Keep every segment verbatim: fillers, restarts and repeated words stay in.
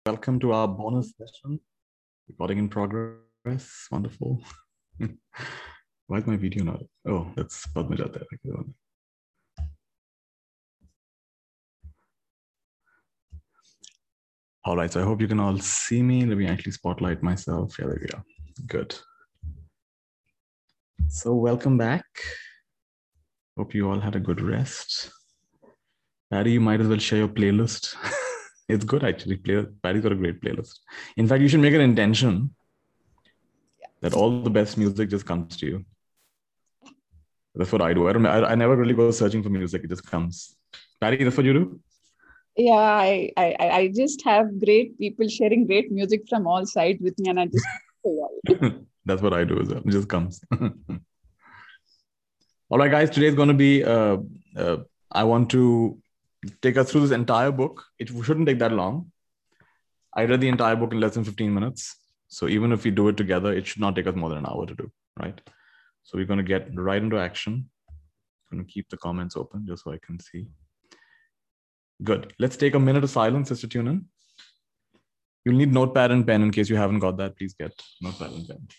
Welcome to our bonus session. Recording in progress. Wonderful. Why is my video not? Oh, that's Padmaja there. All right, so I hope you can all see me. Let me actually spotlight myself. Yeah, there we go. Good. So welcome back. Hope you all had a good rest. Patty, you might as well share your playlist. It's good actually. Play, Patty's got a great playlist. In fact, you should make an intention that all the best music just comes to you. That's what I do. I don't. I, I never really go searching for music. It just comes. Patty, that's what you do? Yeah, I, I, I just have great people sharing great music from all sides with me, and I just that's what I do as well. It just comes. All right, guys. Today is going to be. Uh, uh, I want to take us through this entire book. It shouldn't take that long. I read the entire book in less than fifteen minutes. So even if we do it together, it should not take us more than an hour to do. Right. So we're going to get right into action. I'm going to keep the comments open just so I can see. Good. Let's take a minute of silence just to tune in. You'll need notepad and pen in case you haven't got that. Please get notepad and pen.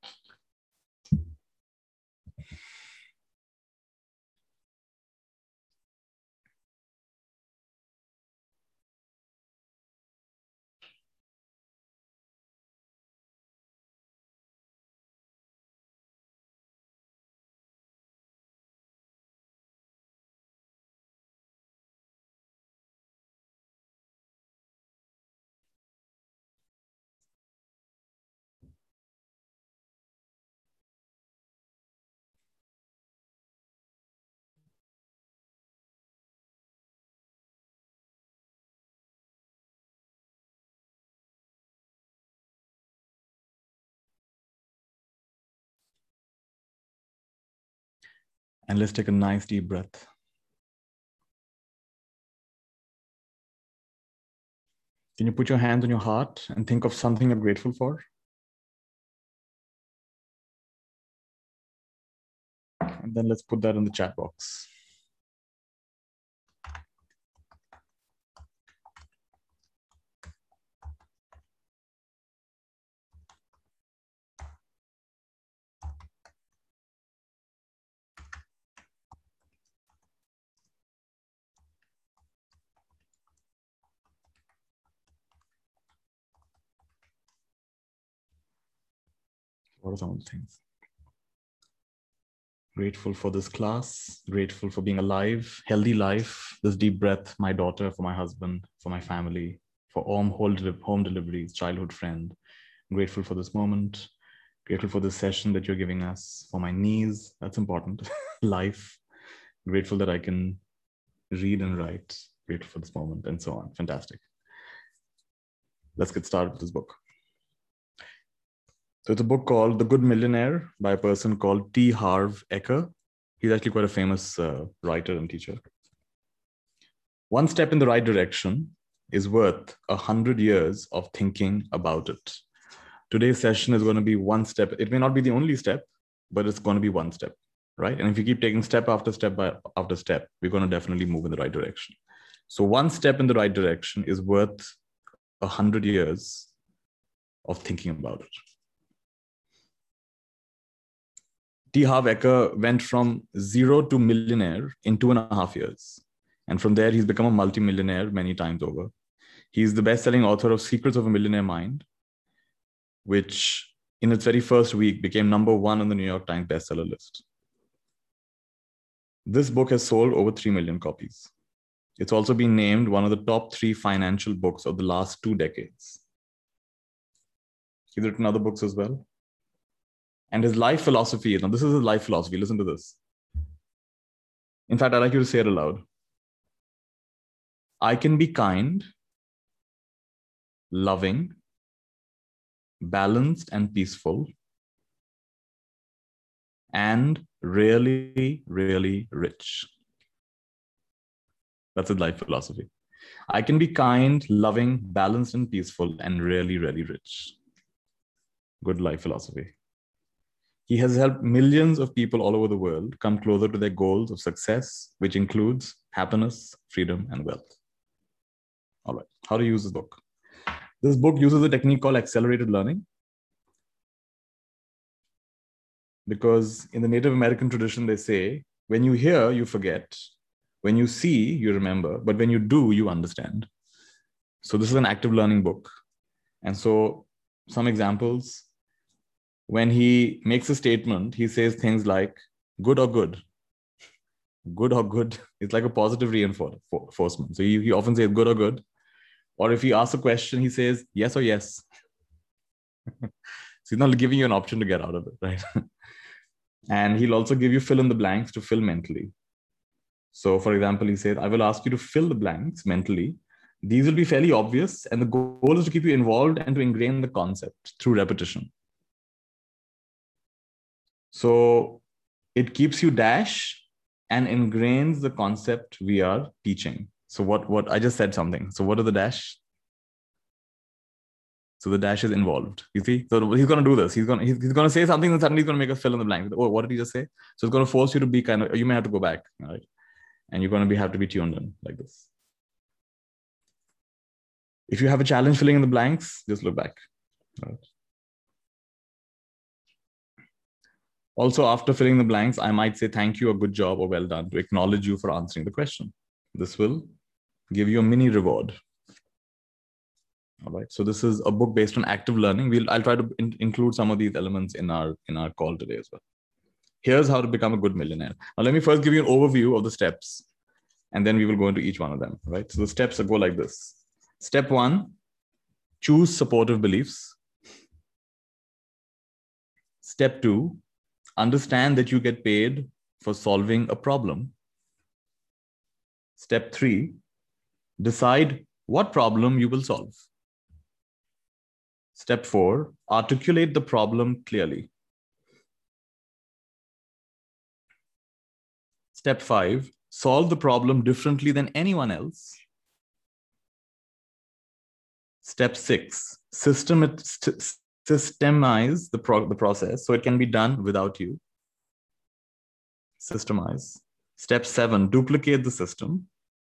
And let's take a nice deep breath. Can you put your hands on your heart and think of something you're grateful for? And then let's put that in the chat box. What are some of the things? Grateful for this class, grateful for being alive, healthy life, this deep breath, my daughter, for my husband, for my family, for home, home deliveries, childhood friend. I'm grateful for this moment, grateful for this session that you're giving us, for my knees, that's important, life, grateful that I can read and write, grateful for this moment, and so on. Fantastic. Let's get started with this book. So it's a book called The Good Millionaire by a person called T. Harv Eker. He's actually quite a famous uh, writer and teacher. One step in the right direction is worth a hundred years of thinking about it. Today's session is going to be one step. It may not be the only step, but it's going to be one step, right? And if you keep taking step after step by, after step, we're going to definitely move in the right direction. So one step in the right direction is worth a hundred years of thinking about it. T. Harv Eker went from zero to millionaire in two and a half years. And from there, he's become a multimillionaire many times over. He's the best-selling author of Secrets of a Millionaire Mind, which in its very first week became number one on the New York Times bestseller list. This book has sold over three million copies. It's also been named one of the top three financial books of the last two decades. He's written other books as well. And his life philosophy is, now this is his life philosophy, listen to this. In fact, I'd like you to say it aloud. I can be kind, loving, balanced and peaceful, and really, really rich. That's his life philosophy. I can be kind, loving, balanced and peaceful, and really, really rich. Good life philosophy. He has helped millions of people all over the world come closer to their goals of success, which includes happiness, freedom, and wealth. All right, how to use this book. This book uses a technique called accelerated learning. Because in the Native American tradition, they say, when you hear, you forget. When you see, you remember. But when you do, you understand. So this is an active learning book. And so some examples, when he makes a statement, he says things like good or good. Good or good. It's like a positive reinforcement. So he, he often says good or good. Or if he asks a question, he says yes or yes. So he's not giving you an option to get out of it, right? And he'll also give you fill in the blanks to fill mentally. So for example, he said, I will ask you to fill the blanks mentally. These will be fairly obvious. And the goal is to keep you involved and to ingrain the concept through repetition. So it keeps you dash and ingrains the concept we are teaching. So what, what I just said something. So what is the dash? So the dash is involved. You see? So he's going to do this. He's going to, he's, he's going to say something and suddenly he's going to make us fill in the blank. Oh, what did he just say? So it's going to force you to be kind of, you may have to go back, right? And you're going to be, have to be tuned in like this. If you have a challenge filling in the blanks, just look back. Right? Also, after filling the blanks, I might say thank you or good job or well done to acknowledge you for answering the question. This will give you a mini reward. All right. So this is a book based on active learning. We'll, I'll try to in, include some of these elements in our, in our call today as well. Here's how to become a good millionaire. Now, let me first give you an overview of the steps, and then we will go into each one of them. Right. So the steps go like this. Step one, choose supportive beliefs. Step two, understand that you get paid for solving a problem. Step three, decide what problem you will solve. Step four, articulate the problem clearly. Step five, solve the problem differently than anyone else. Step six, system, systemize the, pro the process so it can be done without you. Systemize. Step seven, duplicate the system.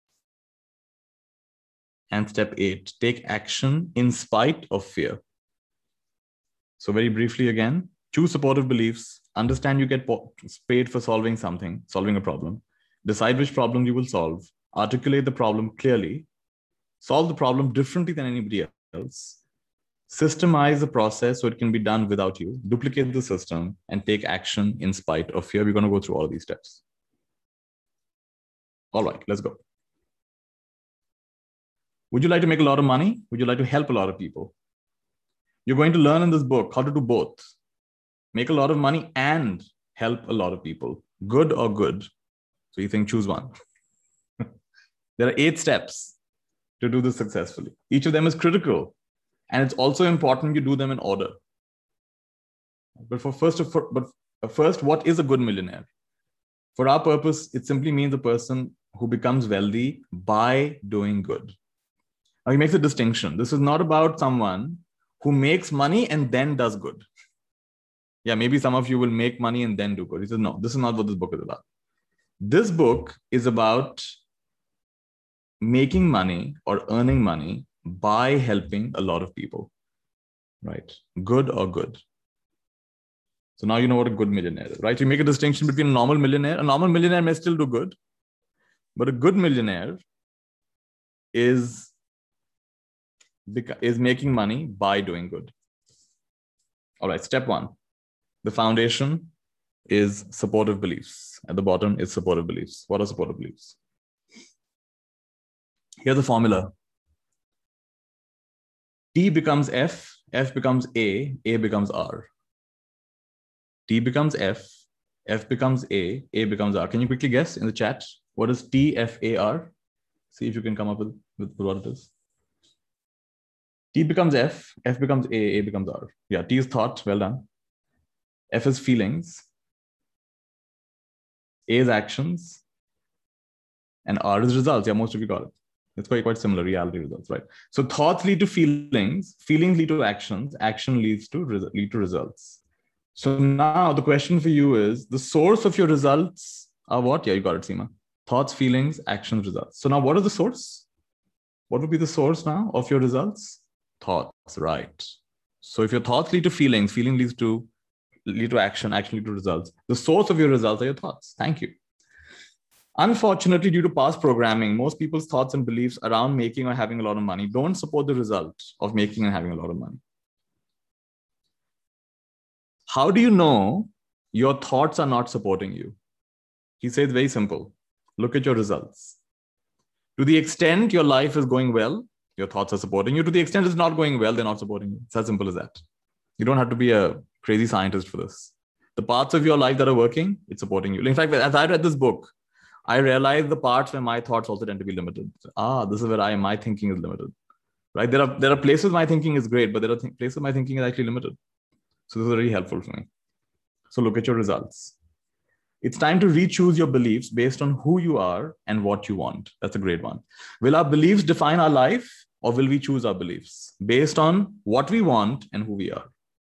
And step eight, take action in spite of fear. So very briefly again, choose supportive beliefs, understand you get paid for solving something, solving a problem, decide which problem you will solve, articulate the problem clearly, solve the problem differently than anybody else, systemize the process so it can be done without you, duplicate the system, and take action in spite of fear. We're going to go through all of these steps. All right, let's go. Would you like to make a lot of money? Would you like to help a lot of people? You're going to learn in this book how to do both. Make a lot of money and help a lot of people. Good or good? So you think choose one. There are eight steps to do this successfully. Each of them is critical. And it's also important you do them in order. But for first, for, but first, what is a good millionaire? For our purpose, it simply means a person who becomes wealthy by doing good. Now he makes a distinction. This is not about someone who makes money and then does good. Yeah, maybe some of you will make money and then do good. He says, no, this is not what this book is about. This book is about making money or earning money by helping a lot of people, right? Good or good. So now you know what a good millionaire is, right? You make a distinction between a normal millionaire. A normal millionaire may still do good, but a good millionaire is, is making money by doing good. All right, step one. The foundation is supportive beliefs. At the bottom is supportive beliefs. What are supportive beliefs? Here's the formula. T becomes F, F becomes A, A becomes R. T becomes F, F becomes A, A becomes R. Can you quickly guess in the chat? What is T F A R? See if you can come up with, with what it is. T becomes F, F becomes A, A becomes R. Yeah, T is thought, well done. F is feelings. A is actions. And R is results. Yeah, most of you got it. It's quite, quite similar, reality results, right? So thoughts lead to feelings, feelings lead to actions, action leads to, lead to results. So now the question for you is, the source of your results are what? Yeah, you got it, Seema. Thoughts, feelings, actions, results. So now what is the source? What would be the source now of your results? Thoughts, right. So if your thoughts lead to feelings, feeling leads to lead to action, action lead to results. The source of your results are your thoughts. Thank you. Unfortunately, due to past programming, most people's thoughts and beliefs around making or having a lot of money don't support the result of making and having a lot of money. How do you know your thoughts are not supporting you? He says very simple. Look at your results. To the extent your life is going well, your thoughts are supporting you. To the extent it's not going well, they're not supporting you. It's as simple as that. You don't have to be a crazy scientist for this. The parts of your life that are working, it's supporting you. In fact, as I read this book, I realized the parts where my thoughts also tend to be limited. Ah, this is where I my thinking is limited. Right? There are there are places my thinking is great, but there are th- places my thinking is actually limited. So this is very helpful for me. So look at your results. It's time to re-choose your beliefs based on who you are and what you want. That's a great one. Will our beliefs define our life, or will we choose our beliefs based on what we want and who we are?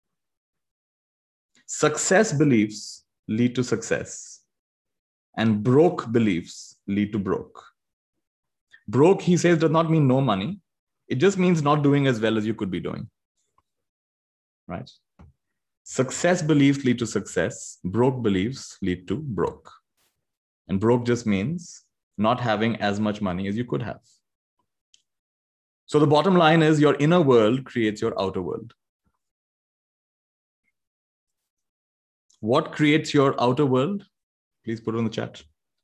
Success beliefs lead to success, and broke beliefs lead to broke. Broke, he says, does not mean no money. It just means not doing as well as you could be doing. Right? Success beliefs lead to success. Broke beliefs lead to broke. And broke just means not having as much money as you could have. So the bottom line is your inner world creates your outer world. What creates your outer world? Please put it in the chat.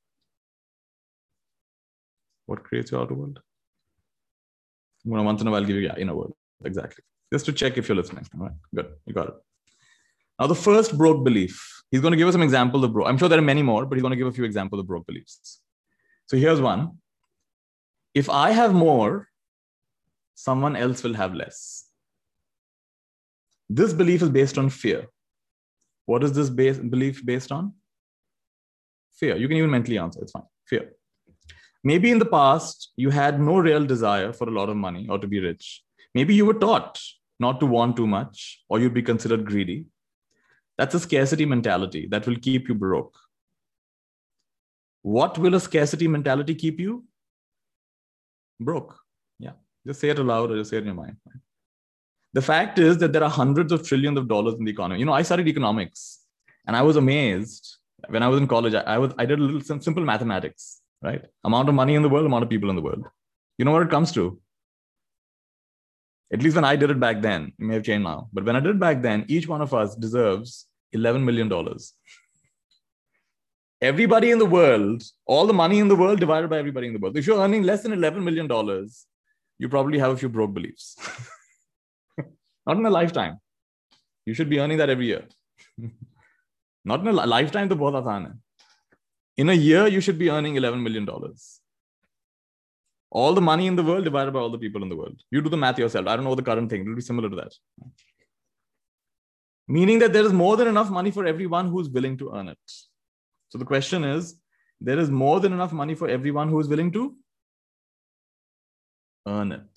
What creates your outer world? I'm going to once in a while give you yeah, inner world. Exactly. Just to check if you're listening. All right, good. You got it. Now, the first broke belief, he's going to give us some examples of broke. I'm sure there are many more, but he's going to give a few examples of broke beliefs. So here's one. If I have more, someone else will have less. This belief is based on fear. What is this base, belief based on? Fear. You can even mentally answer. It's fine. Fear. Maybe in the past, you had no real desire for a lot of money or to be rich. Maybe you were taught not to want too much, or you'd be considered greedy. That's a scarcity mentality that will keep you broke. What will a scarcity mentality keep you? Broke. Yeah. Just say it aloud or just say it in your mind. The fact is that there are hundreds of trillions of dollars in the economy. You know, I studied economics and I was amazed when I was in college. I, I was I did a little simple mathematics, right? Amount of money in the world, amount of people in the world. You know what it comes to? At least when I did it back then, it may have changed now. But when I did it back then, each one of us deserves eleven million dollars. Everybody in the world, all the money in the world divided by everybody in the world. If you're earning less than eleven million dollars, you probably have a few broke beliefs. Not in a lifetime. You should be earning that every year. Not in a lifetime, to bahut aasan hai. In a year, you should be earning eleven million dollars. All the money in the world divided by all the people in the world. You do the math yourself. I don't know the current thing. It will be similar to that. Meaning that there is more than enough money for everyone who is willing to earn it. So the question is, there is more than enough money for everyone who is willing to earn it.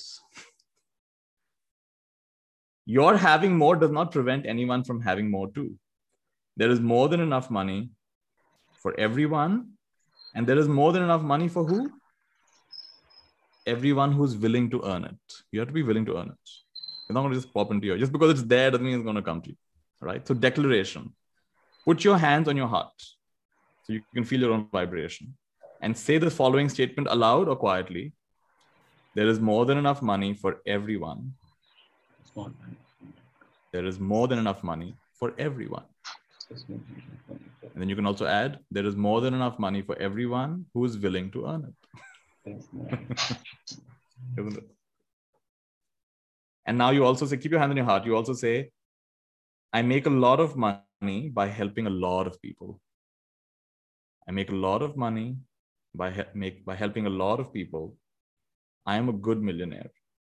Your having more does not prevent anyone from having more too. There is more than enough money for everyone. And there is more than enough money for who? Everyone who's willing to earn it. You have to be willing to earn it. It's not going to just pop into you. Just because it's there doesn't mean it's going to come to you. Right? So declaration. Put your hands on your heart so you can feel your own vibration. And say the following statement aloud or quietly. There is more than enough money for everyone. There is more than enough money for everyone. And then you can also add, there is more than enough money for everyone who is willing to earn it. Isn't it? And now you also say, keep your hand on your heart. You also say, I make a lot of money by helping a lot of people. I make a lot of money by, he- make, by helping a lot of people. I am a good millionaire.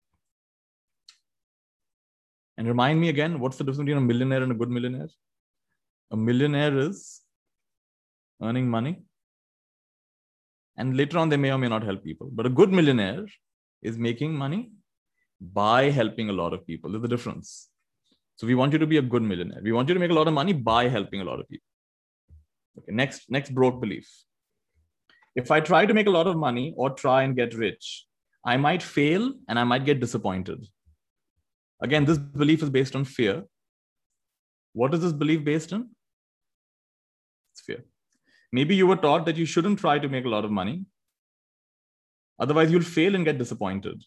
And remind me again, what's the difference between a millionaire and a good millionaire? A millionaire is earning money. And later on, they may or may not help people. But a good millionaire is making money by helping a lot of people. There's a difference. So we want you to be a good millionaire. We want you to make a lot of money by helping a lot of people. Okay, next, next broke belief. If I try to make a lot of money or try and get rich, I might fail and I might get disappointed. Again, this belief is based on fear. What is this belief based on? It's fear. Maybe you were taught that you shouldn't try to make a lot of money. Otherwise, you'll fail and get disappointed.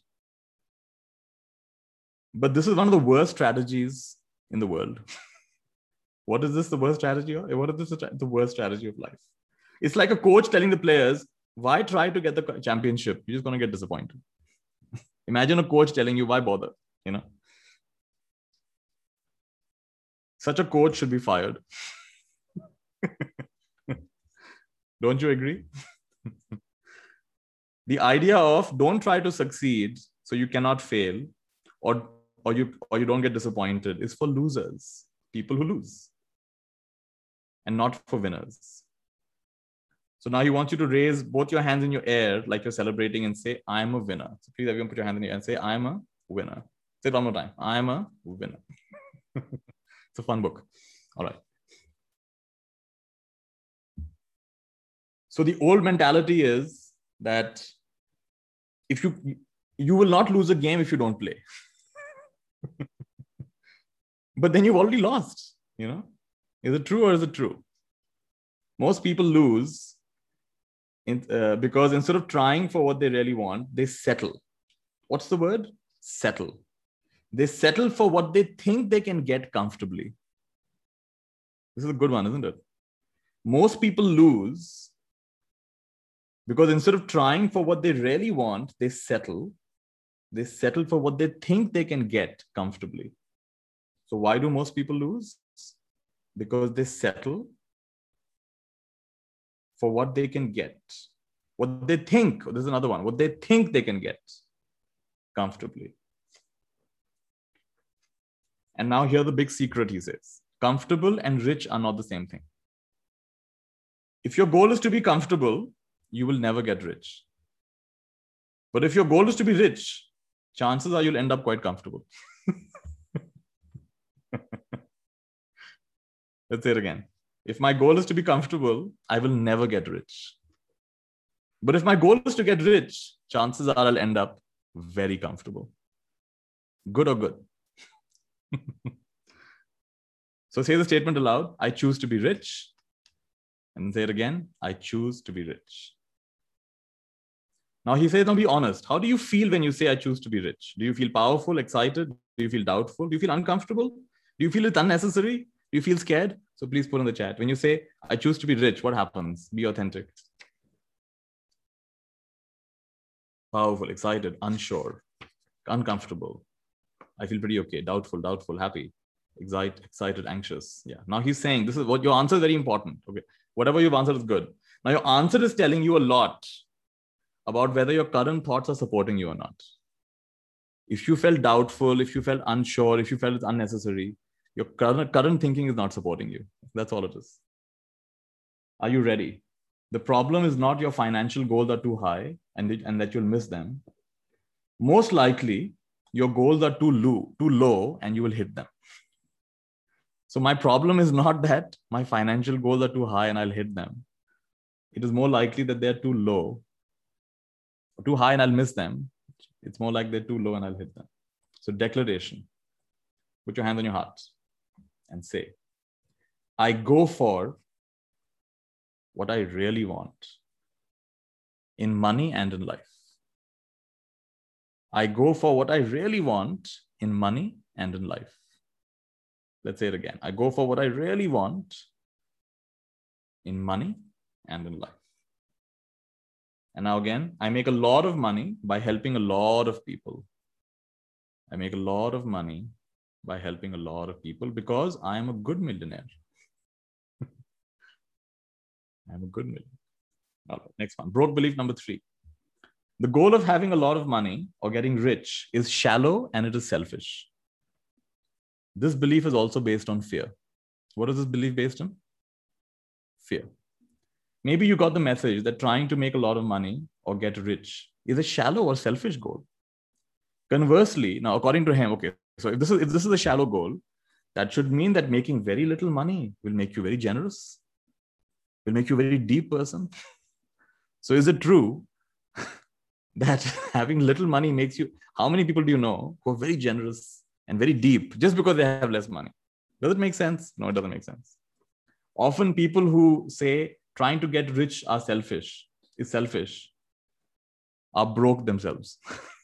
But this is one of the worst strategies in the world. What is this the worst strategy of? What is this the worst strategy of life? It's like a coach telling the players, why try to get the championship? You're just going to get disappointed. Imagine a coach telling you, why bother? You know, such a coach should be fired. Don't you agree? The idea of don't try to succeed so you cannot fail, or, or, you, or you don't get disappointed, is for losers, people who lose, and not for winners. So now he wants you to raise both your hands in your air like you're celebrating and say, I'm a winner. So please everyone put your hand in your air and say, I'm a winner. Say it one more time. I'm a winner. It's a fun book. All right. So the old mentality is that if you, you will not lose a game if you don't play. But then you've already lost, you know? Is it true or is it true? Most people lose in, uh, because instead of trying for what they really want, they settle. What's the word? Settle. They settle for what they think they can get comfortably. This is a good one, isn't it? Most people lose because instead of trying for what they really want, they settle. They settle for what they think they can get comfortably. So why do most people lose? Because they settle for what they can get. What they think, this is another one, what they think they can get comfortably. And now here the big secret, he says. Comfortable and rich are not the same thing. If your goal is to be comfortable, you will never get rich. But if your goal is to be rich, chances are you'll end up quite comfortable. Let's say it again. If my goal is to be comfortable, I will never get rich. But if my goal is to get rich, chances are I'll end up very comfortable. Good or good? So say the statement aloud. I choose to be rich. And say it again. I choose to be rich. Now he says, now be honest. How do you feel when you say I choose to be rich? Do you feel powerful, excited? Do you feel doubtful? Do you feel uncomfortable? Do you feel it's unnecessary? Do you feel scared? So please put in the chat. When you say I choose to be rich, what happens? Be authentic. Powerful, excited, unsure, uncomfortable. I feel pretty okay. Doubtful, doubtful, happy, excited, excited, anxious. Yeah. Now he's saying this is what your answer is very important. Okay. Whatever you've answered is good. Now your answer is telling you a lot about whether your current thoughts are supporting you or not. If you felt doubtful, if you felt unsure, if you felt it's unnecessary, your current, current thinking is not supporting you. That's all it is. Are you ready? The problem is not your financial goals are too high and, and that you'll miss them. Most likely, your goals are too low, too low and you will hit them. So my problem is not that my financial goals are too high and I'll hit them. It is more likely that they're too low, too high and I'll miss them. It's more like they're too low and I'll hit them. So declaration. Put your hand on your heart and say, I go for what I really want in money and in life. I go for what I really want in money and in life. Let's say it again. I go for what I really want in money and in life. And now again, I make a lot of money by helping a lot of people. I make a lot of money by helping a lot of people because I am a good millionaire. I'm a good millionaire. All right, next one. Broke belief number three. The goal of having a lot of money or getting rich is shallow and it is selfish. This belief is also based on fear. What is this belief based on? Fear. Maybe you got the message that trying to make a lot of money or get rich is a shallow or selfish goal. Conversely, now according to him, okay, so if this is if this is a shallow goal, that should mean that making very little money will make you very generous, will make you a very deep person. So is it true that having little money makes you, how many people do you know who are very generous, and very deep just because they have less money. Does it make sense? No, it doesn't make sense. Often people who say trying to get rich are selfish, is selfish, are broke themselves.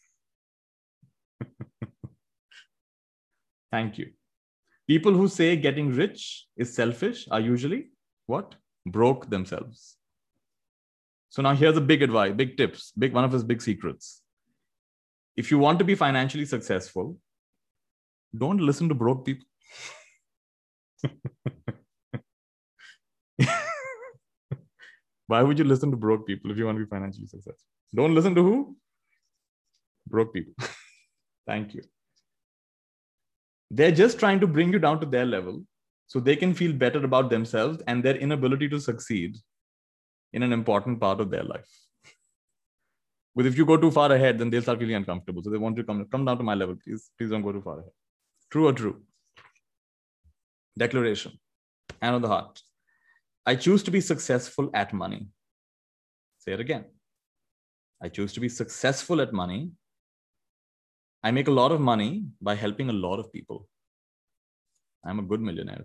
Thank you. People who say getting rich is selfish are usually what? Broke themselves. So now here's a big advice, big tips, big one of his big secrets. If you want to be financially successful, don't listen to broke people. Why would you listen to broke people if you want to be financially successful? Don't listen to who? Broke people. Thank you. They're just trying to bring you down to their level so they can feel better about themselves and their inability to succeed in an important part of their life. But if you go too far ahead, then they'll start feeling uncomfortable. So they want you to come, come down to my level, please. Please don't go too far ahead. True or true? Declaration. Hand on the heart. I choose to be successful at money. Say it again. I choose to be successful at money. I make a lot of money by helping a lot of people. I'm a good millionaire.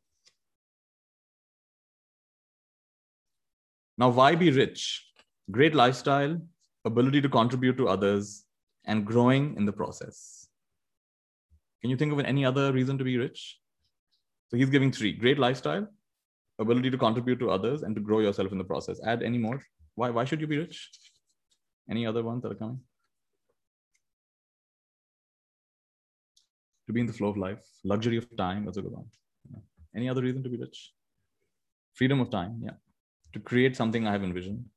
Now, why be rich? Great lifestyle, ability to contribute to others, and growing in the process. Can you think of any other reason to be rich? So he's giving three. Great lifestyle, ability to contribute to others, and to grow yourself in the process. Add any more. Why, why should you be rich? Any other ones that are coming? To be in the flow of life, luxury of time, that's a good one. Yeah. Any other reason to be rich? Freedom of time, yeah. To create something I have envisioned.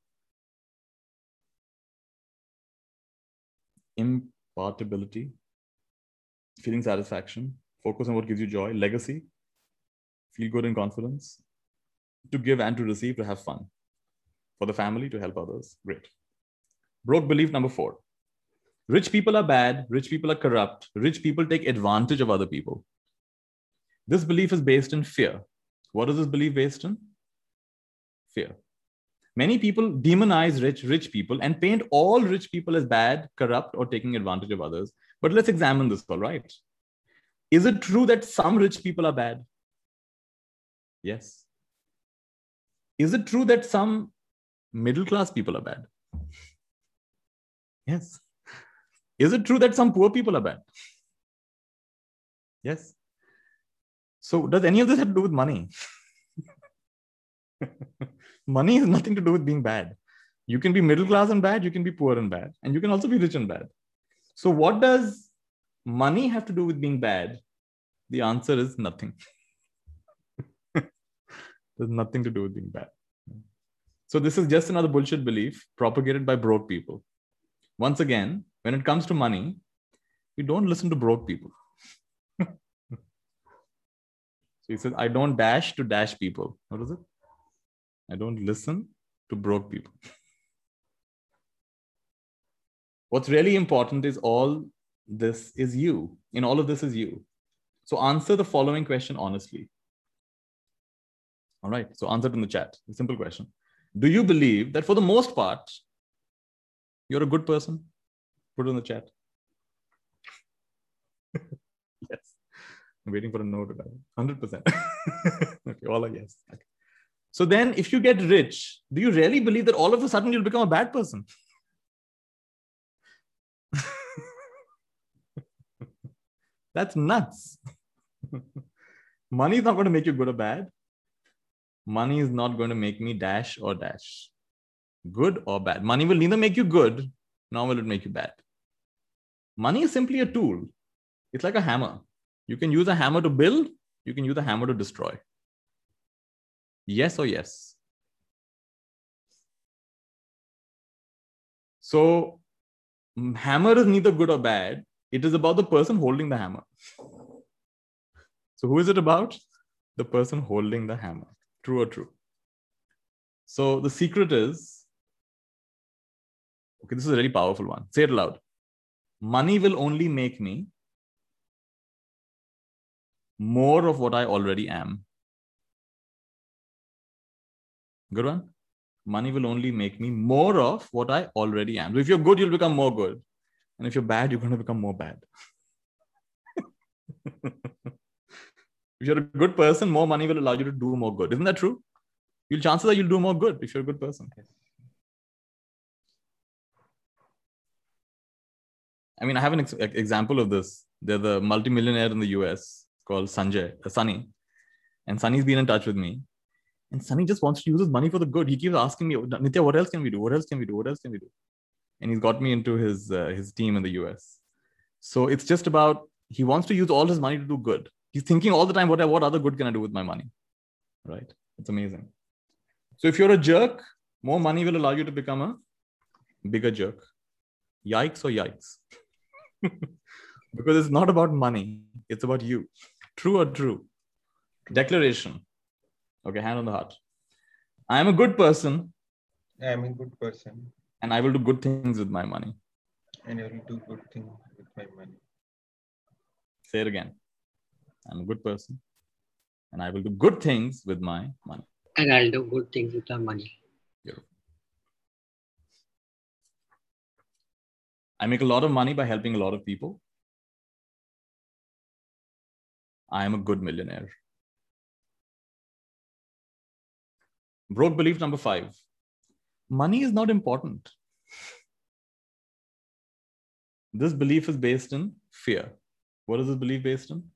Impartibility, feeling satisfaction, focus on what gives you joy, legacy, feel good and confidence, to give and to receive, to have fun, for the family, to help others. Great. Broke belief number four. Rich people are bad. Rich people are corrupt. Rich people take advantage of other people. This belief is based in fear. What is this belief based in? Fear. Many people demonize rich, rich people and paint all rich people as bad, corrupt, or taking advantage of others. But let's examine this, all right? Is it true that some rich people are bad? Yes. Is it true that some middle-class people are bad? Yes. Is it true that some poor people are bad? Yes. So does any of this have to do with money? Money has nothing to do with being bad. You can be middle class and bad, you can be poor and bad, and you can also be rich and bad. So what does money have to do with being bad? The answer is nothing. There's nothing to do with being bad. So this is just another bullshit belief propagated by broke people. Once again, when it comes to money, you don't listen to broke people. So he says, I don't dash to dash people. What is it? I don't listen to broke people. What's really important is all this is you. In all of this is you. So answer the following question honestly. All right. So answer it in the chat. A simple question. Do you believe that for the most part, you're a good person? Put it in the chat. Yes. I'm waiting for a no to that. one hundred percent. Okay, all are yes. Okay. So then if you get rich, do you really believe that all of a sudden you'll become a bad person? That's nuts. Money is not going to make you good or bad. Money is not going to make me dash or dash. Good or bad. Money will neither make you good, nor will it make you bad. Money is simply a tool. It's like a hammer. You can use a hammer to build. You can use a hammer to destroy. Yes or yes? So, hammer is neither good or bad. It is about the person holding the hammer. So, who is it about? The person holding the hammer. True or true? So, the secret is, okay, this is a very powerful one. Say it aloud. Money will only make me more of what I already am. Good one. Money will only make me more of what I already am. So if you're good, you'll become more good. And if you're bad, you're going to become more bad. If you're a good person, more money will allow you to do more good. Isn't that true? You'll chances are you'll do more good if you're a good person. I mean, I have an ex- example of this. There's a multimillionaire in the U S called Sanjay, uh, Sunny. And Sunny's been in touch with me. And Sunny just wants to use his money for the good. He keeps asking me, Nitya, what else can we do? What else can we do? What else can we do? And he's got me into his uh, his team in the U S. So it's just about, he wants to use all his money to do good. He's thinking all the time, what, what other good can I do with my money? Right? It's amazing. So if you're a jerk, more money will allow you to become a bigger jerk. Yikes or yikes. Because it's not about money. It's about you. True or true? Declaration. Okay, hand on the heart. I am a good person. I am a good person. And I will do good things with my money. And I will do good things with my money. Say it again. I'm a good person. And I will do good things with my money. And I'll do good things with my money. Beautiful. I make a lot of money by helping a lot of people. I am a good millionaire. Broke belief number five. Money is not important. This belief is based in fear. What is this belief based in?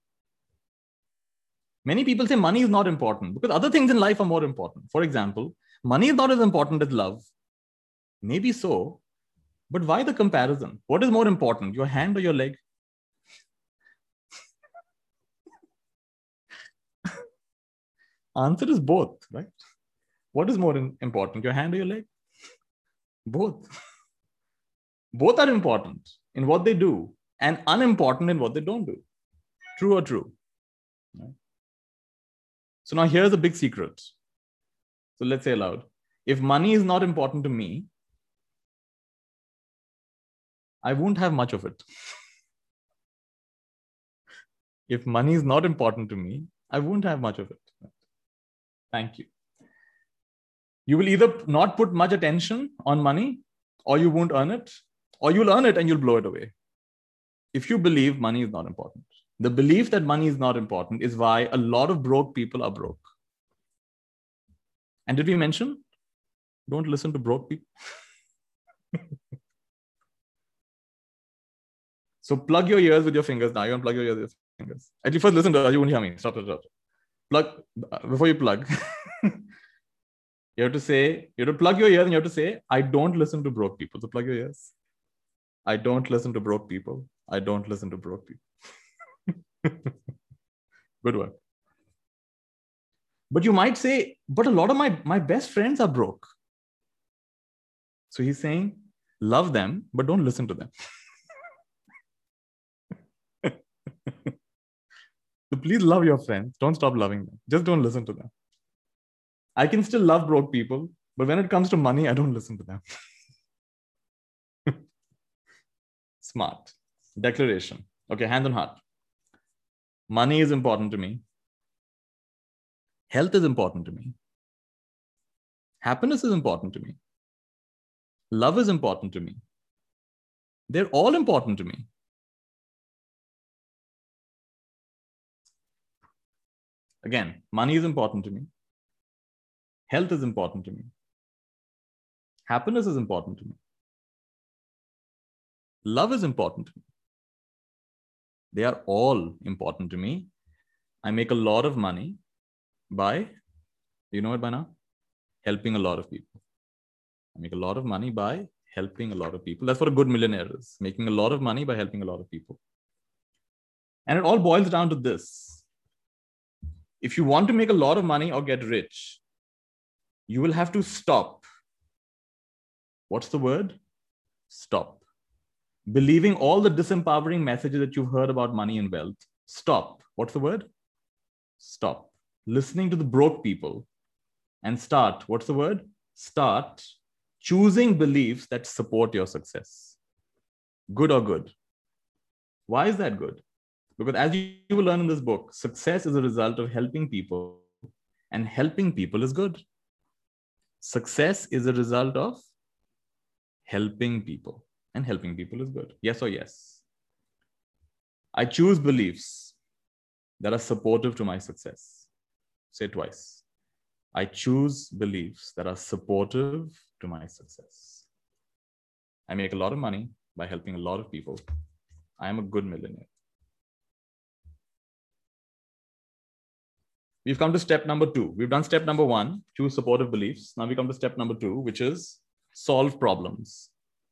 Many people say money is not important because other things in life are more important. For example, money is not as important as love. Maybe so, but why the comparison? What is more important, your hand or your leg? Answer is both, right? What is more important, your hand or your leg? Both. Both are important in what they do and unimportant in what they don't do. True or true? Right? So now here's a big secret. So let's say aloud. If money is not important to me, I won't have much of it. If money is not important to me, I won't have much of it. Thank you. You will either not put much attention on money, or you won't earn it, or you'll earn it and you'll blow it away. If you believe money is not important, the belief that money is not important is why a lot of broke people are broke. And did we mention, don't listen to broke people? So plug your ears with your fingers now. You want to plug your ears with your fingers. At least first listen to it. You won't hear me. Stop, stop, stop. Plug, before you plug, you have to say, you have to plug your ears and you have to say, I don't listen to broke people. So plug your ears. I don't listen to broke people. I don't listen to broke people. Good work. But you might say, but a lot of my, my best friends are broke. So he's saying, love them, but don't listen to them. So please love your friends. Don't stop loving them. Just don't listen to them. I can still love broke people, but when it comes to money, I don't listen to them. Smart. Declaration. Okay, hand on heart. Money is important to me. Health is important to me. Happiness is important to me. Love is important to me. They're all important to me. Again, money is important to me. Health is important to me. Happiness is important to me. Love is important to me. They are all important to me. I make a lot of money by, you know it by now? Helping a lot of people. I make a lot of money by helping a lot of people. That's what a good millionaire is. Making a lot of money by helping a lot of people. And it all boils down to this. If you want to make a lot of money or get rich, you will have to stop. What's the word? Stop. Believing all the disempowering messages that you've heard about money and wealth. Stop. What's the word? Stop. Listening to the broke people and start. What's the word? Start choosing beliefs that support your success. Good or good? Why is that good? Because as you will learn in this book, success is a result of helping people, and helping people is good. Success is a result of helping people, and helping people is good. Yes or yes? I choose beliefs that are supportive to my success. Say it twice. I choose beliefs that are supportive to my success. I make a lot of money by helping a lot of people. I am a good millionaire. We've come to step number two. We've done step number one, choose supportive beliefs. Now we come to step number two, which is solve problems.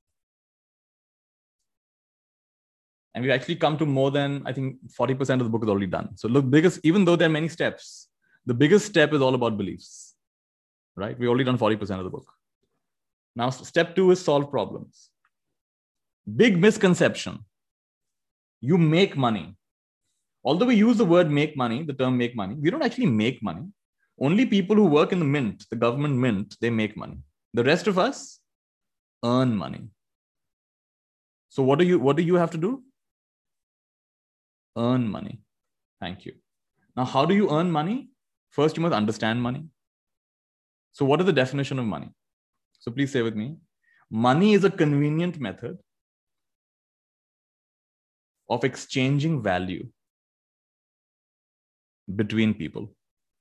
And we've actually come to more than, I think, forty percent of the book is already done. So look, biggest, even though there are many steps, the biggest step is all about beliefs, right? We've already done forty percent of the book. Now, step two is solve problems. Big misconception. You make money. Although we use the word make money, the term make money, we don't actually make money. Only people who work in the mint, the government mint, they make money. The rest of us earn money. So what do you, what do you have to do? Earn money. Thank you. Now, how do you earn money? First, you must understand money. So what is the definition of money? So please say with me, money is a convenient method of exchanging value between people.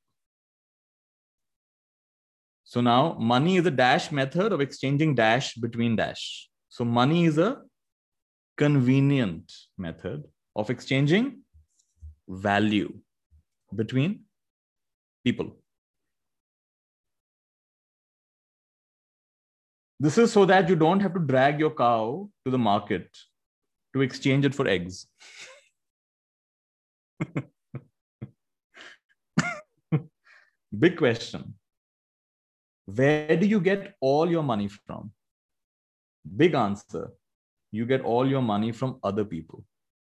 So now money is a dash method of exchanging dash between dash. So money is a convenient method of exchanging value between people. This is so that you don't have to drag your cow to the market to exchange it for eggs. Big question. Where do you get all your money from? Big answer. You get all your money from other people.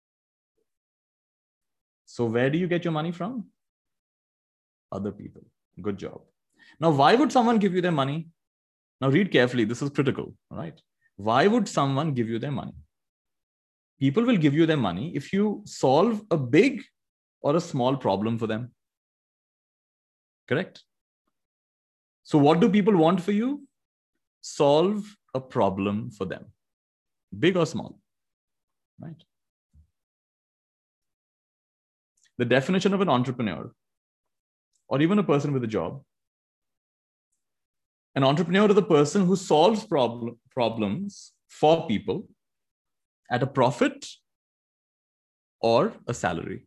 So where do you get your money from? Other people. Good job. Now, why would someone give you their money? Now read carefully. This is critical, right? Why would someone give you their money? People will give you their money if you solve a big or a small problem for them. Correct? So what do people want for you? Solve a problem for them. Big or small, right? The definition of an entrepreneur, or even a person with a job. An entrepreneur is a person who solves problem, problems for people at a profit or a salary.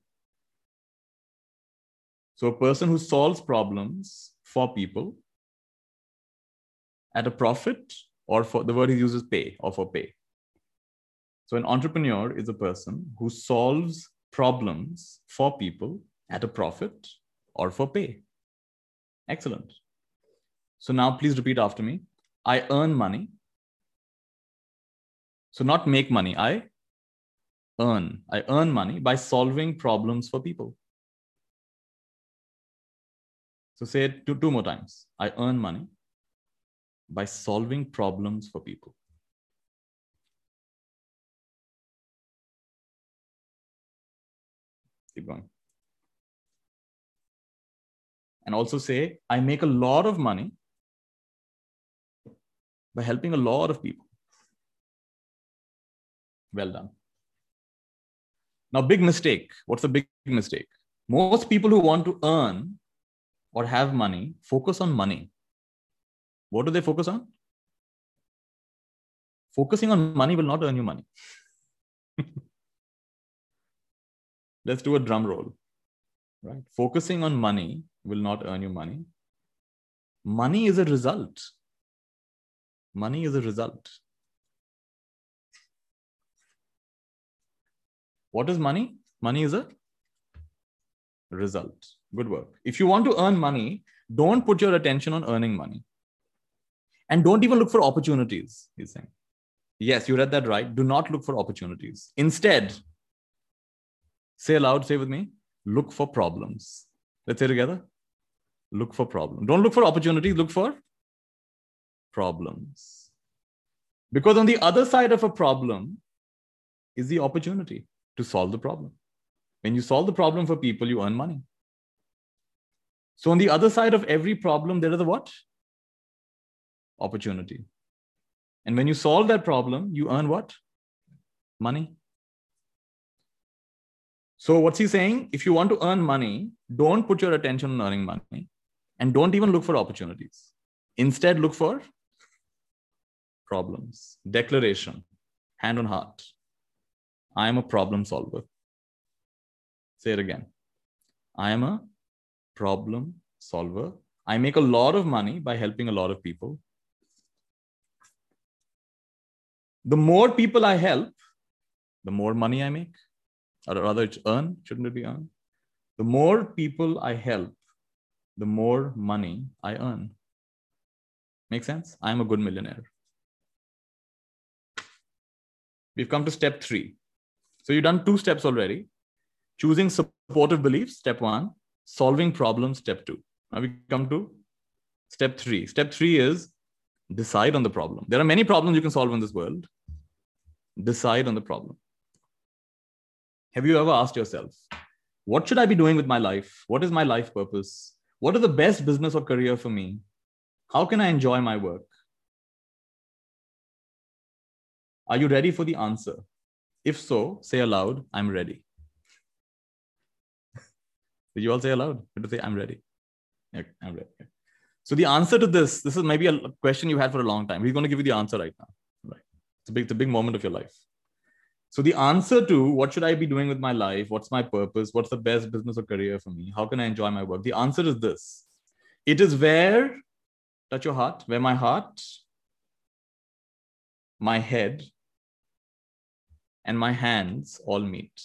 So a person who solves problems for people at a profit, or for the word he uses pay, or for pay. So an entrepreneur is a person who solves problems for people at a profit or for pay. Excellent. So now please repeat after me. I earn money. So not make money, I earn. I earn money by solving problems for people. So say it two, two more times. I earn money by solving problems for people. Keep going. And also say, I make a lot of money by helping a lot of people. Well done. Now, big mistake. What's a big mistake? Most people who want to earn or have money focus on money. What do they focus on? Focusing on money will not earn you money. Let's do a drum roll, right? Focusing on money will not earn you money. Money is a result. Money is a result. What is money? Money is a result. Good work. If you want to earn money, don't put your attention on earning money. And don't even look for opportunities, he's saying. Yes, you read that right. Do not look for opportunities. Instead, say aloud, say with me, look for problems. Let's say together. Look for problems. Don't look for opportunities, look for problems. Because on the other side of a problem is the opportunity to solve the problem. When you solve the problem for people, you earn money. So on the other side of every problem, there is a what? Opportunity. And when you solve that problem, you earn what? Money. So what's he saying? If you want to earn money, don't put your attention on earning money and don't even look for opportunities. Instead, look for problems. Declaration, hand on heart. I am a problem solver. Say it again. I am a problem solver. I make a lot of money by helping a lot of people. The more people I help, the more money I make. Or rather, it's earn. Shouldn't it be earn? The more people I help, the more money I earn. Make sense? I'm a good millionaire. We've come to step three. So you've done two steps already. Choosing supportive beliefs, step one. Solving problems, step two. Now we come to step three. Step three is decide on the problem. There are many problems you can solve in this world. Decide on the problem. Have you ever asked yourself, what should I be doing with my life? What is my life purpose? What is the best business or career for me? How can I enjoy my work? Are you ready for the answer? If so, say aloud, I'm ready. Did you all say aloud? Did you say, I'm ready? Okay, I'm ready. Okay. So the answer to this, this is maybe a question you had for a long time. He's going to give you the answer right now. Right? It's a big, it's a big moment of your life. So the answer to what should I be doing with my life? What's my purpose? What's the best business or career for me? How can I enjoy my work? The answer is this. It is where, touch your heart, where my heart, my head, and my hands all meet.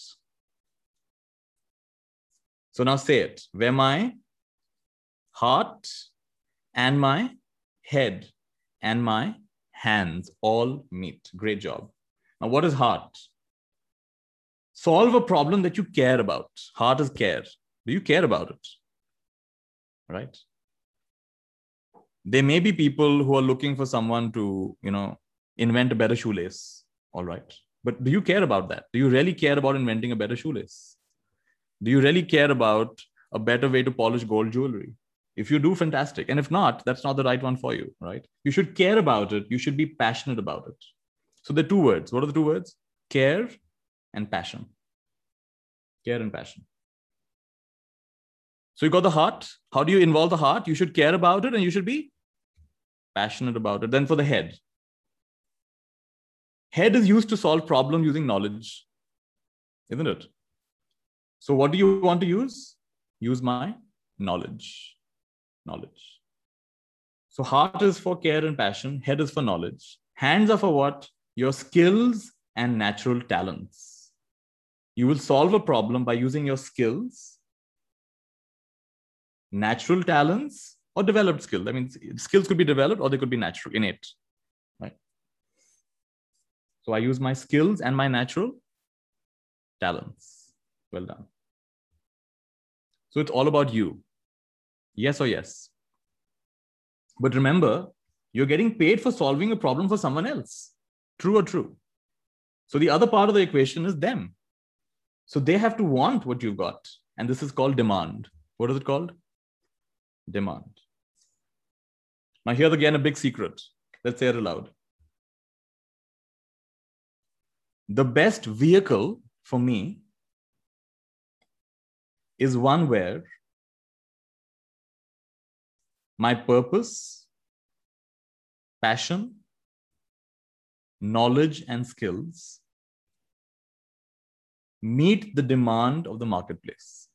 So now say it, where my heart and my head and my hands all meet. Great job. Now, what is heart? Solve a problem that you care about. Heart is care. Do you care about it? Right? There may be people who are looking for someone to, you know, invent a better shoelace. All right. But do you care about that? Do you really care about inventing a better shoelace? Do you really care about a better way to polish gold jewelry? If you do, fantastic. And if not, that's not the right one for you, right? You should care about it. You should be passionate about it. So the two words. What are the two words? Care and passion. Care and passion. So you got the heart. How do you involve the heart? You should care about it and you should be passionate about it. Then for the head. Head is used to solve problems using knowledge, isn't it? So what do you want to use? Use my knowledge. Knowledge. So heart is for care and passion. Head is for knowledge. Hands are for what? Your skills and natural talents. You will solve a problem by using your skills, natural talents, or developed skills. I mean, skills could be developed or they could be natural, innate. Right? So I use my skills and my natural talents. Well done. So it's all about you. Yes or yes. But remember, you're getting paid for solving a problem for someone else. True or true? So the other part of the equation is them. So they have to want what you've got. And this is called demand. What is it called? Demand. Now here's again a big secret. Let's say it aloud. The best vehicle for me is one where my purpose, passion, knowledge, and skills meet the demand of the marketplace.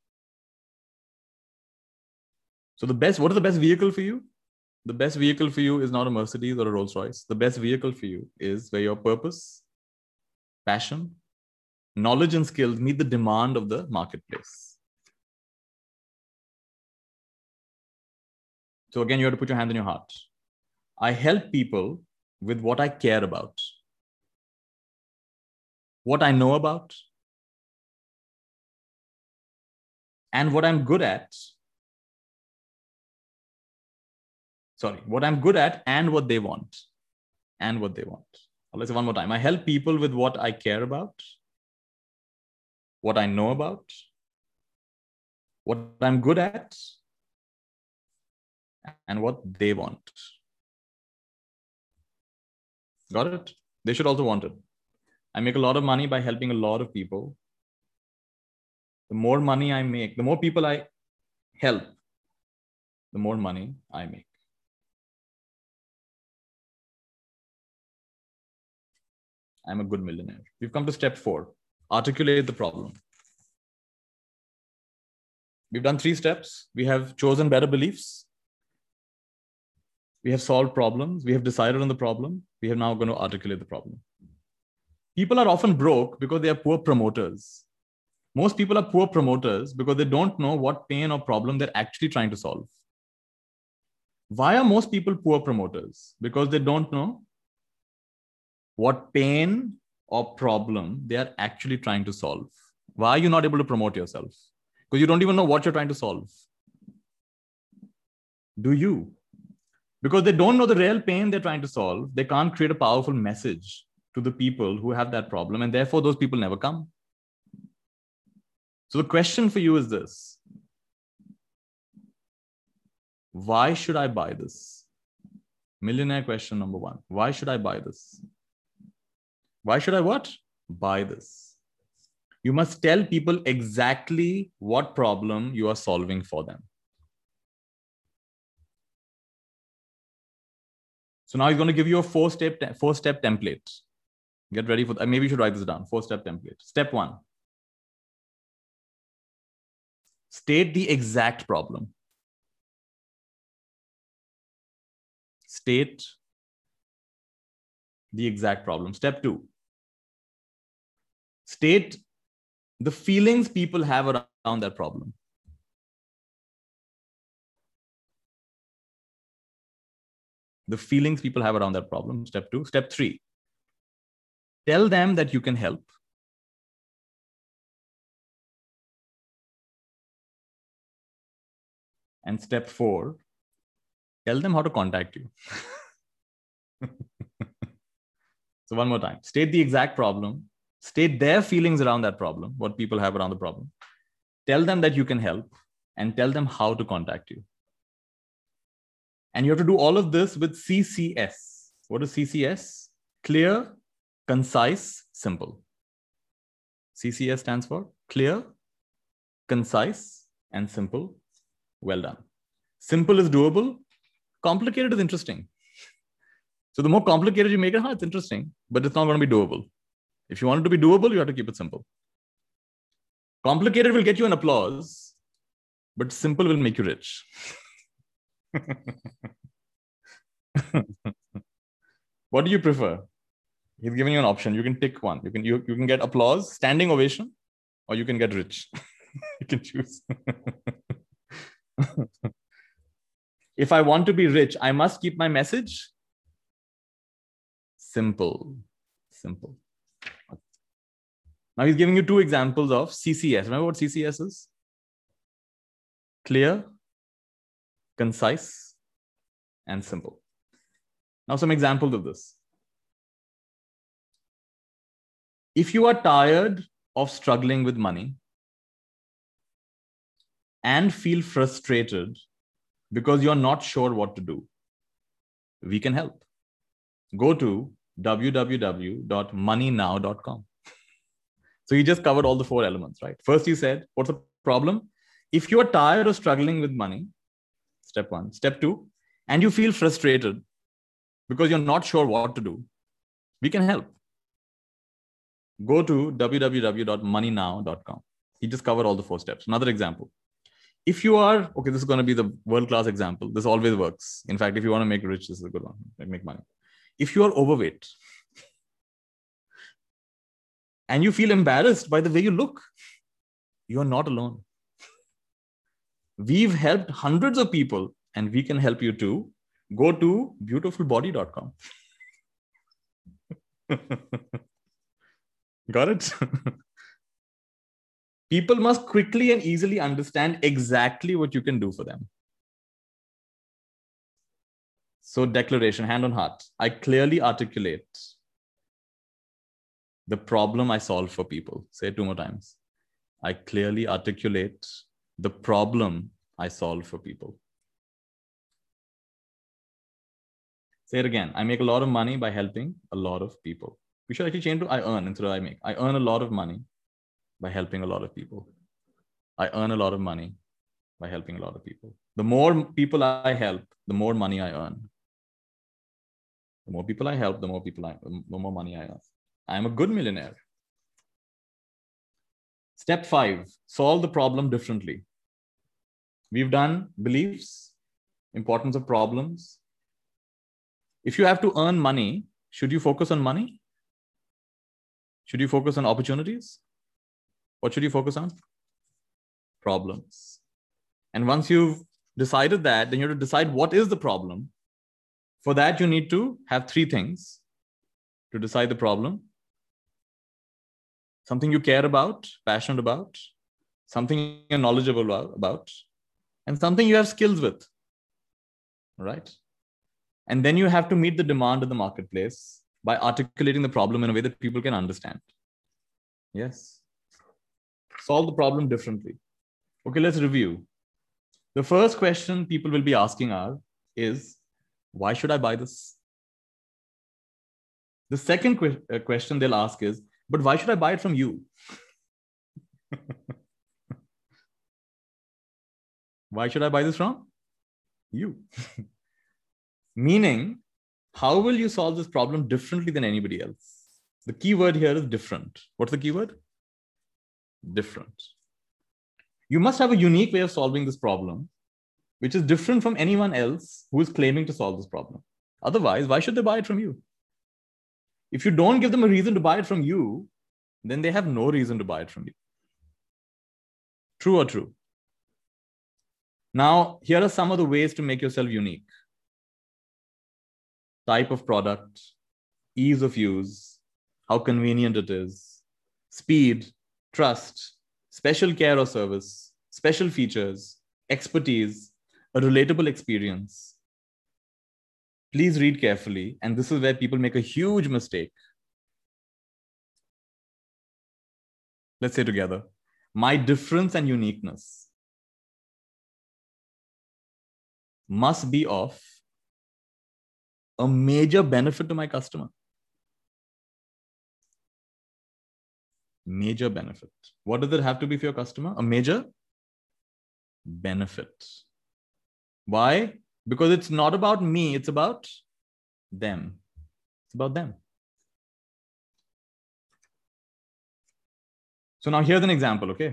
So the best, what is the best vehicle for you? The best vehicle for you is not a Mercedes or a Rolls Royce. The best vehicle for you is where your purpose, passion, knowledge, and skills meet the demand of the marketplace. So again, you have to put your hand on your heart. I help people with what I care about, what I know about, and what I'm good at. Sorry, what I'm good at and what they want. And what they want. Let's say one more time. I help people with what I care about, what I know about, what I'm good at, and what they want. Got it? They should also want it. I make a lot of money by helping a lot of people. The more money I make, the more people I help, the more money I make. I'm a good millionaire. We've come to step four. Articulate the problem. We've done three steps. We have chosen better beliefs. We have solved problems. We have decided on the problem. We are now going to articulate the problem. People are often broke because they are poor promoters. Most people are poor promoters because they don't know what pain or problem they're actually trying to solve. Why are most people poor promoters? Because they don't know what pain or problem they are actually trying to solve. Why are you not able to promote yourself? Because you don't even know what you're trying to solve. Do you? Because they don't know the real pain they're trying to solve. They can't create a powerful message to the people who have that problem, and therefore those people never come. So the question for you is this: why should I buy this? Millionaire question number one. Why should I buy this? Why should I what? Buy this. You must tell people exactly what problem you are solving for them. So now he's going to give you a four-step four-step template. Get ready for that. Maybe you should write this down. Four-step template. Step one. State the exact problem. State the exact problem. Step two. State the feelings people have around that problem. The feelings people have around that problem. Step two. Step three. Tell them that you can help. And step four, tell them how to contact you. So one more time. State the exact problem. State their feelings around that problem, what people have around the problem. Tell them that you can help and tell them how to contact you. And you have to do all of this with C C S. What is C C S? Clear, concise, simple. C C S stands for clear, concise, and simple. Well done. Simple is doable. Complicated is interesting. So the more complicated you make it, huh, it's interesting, but it's not going to be doable. If you want it to be doable, you have to keep it simple. Complicated will get you an applause, but simple will make you rich. What do you prefer? He's giving you an option. You can pick one. You can, you, you can get applause, standing ovation, or you can get rich. You can choose. If I want to be rich, I must keep my message simple. Simple. Now he's giving you two examples of C C S. Remember what C C S is? Clear, concise, and simple. Now some examples of this. If you are tired of struggling with money and feel frustrated because you're not sure what to do, we can help. Go to w w w dot money now dot com. So he just covered all the four elements, right? First, he said, what's the problem? If you're tired of struggling with money, step one. Step two, and you feel frustrated because you're not sure what to do, we can help. Go to w w w dot money now dot com. He just covered all the four steps. Another example. If you are, okay, this is going to be the world-class example. This always works. In fact, if you want to make rich, this is a good one. Like make money. If you are overweight and you feel embarrassed by the way you look, you're not alone. We've helped hundreds of people and we can help you too. Go to beautiful body dot com. Got it? People must quickly and easily understand exactly what you can do for them. So declaration, hand on heart. I clearly articulate the problem I solve for people. Say it two more times. I clearly articulate the problem I solve for people. Say it again. I make a lot of money by helping a lot of people. We should actually change to I earn instead of I make. I earn a lot of money by helping a lot of people. I earn a lot of money by helping a lot of people. The more people I help, the more money I earn. The more people I help, the more people I, the more money I earn. I am a good millionaire. Step five, solve the problem differently. We've done beliefs, importance of problems. If you have to earn money, should you focus on money? Should you focus on opportunities? What should you focus on? Problems. And once you've decided that, then you have to decide what is the problem. For that, you need to have three things to decide the problem. Something you care about, passionate about, something you're knowledgeable about, and something you have skills with, right? And then you have to meet the demand in the marketplace by articulating the problem in a way that people can understand. Yes. Solve the problem differently. Okay, let's review. The first question people will be asking are, is, why should I buy this? The second que- uh, question they'll ask is, but why should I buy it from you? Why should I buy this from you? Meaning, how will you solve this problem differently than anybody else? The key word here is different. What's the key word? Different. You must have a unique way of solving this problem, which is different from anyone else who is claiming to solve this problem. Otherwise, why should they buy it from you? If you don't give them a reason to buy it from you, then they have no reason to buy it from you. True or true? Now, here are some of the ways to make yourself unique. Type of product, ease of use, how convenient it is, speed, trust, special care or service, special features, expertise, a relatable experience. Please read carefully. And this is where people make a huge mistake. Let's say together, my difference and uniqueness must be of a major benefit to my customer. Major benefit. What does it have to be for your customer? A major benefit. Why? Because it's not about me, it's about them. It's about them. So now here's an example, okay?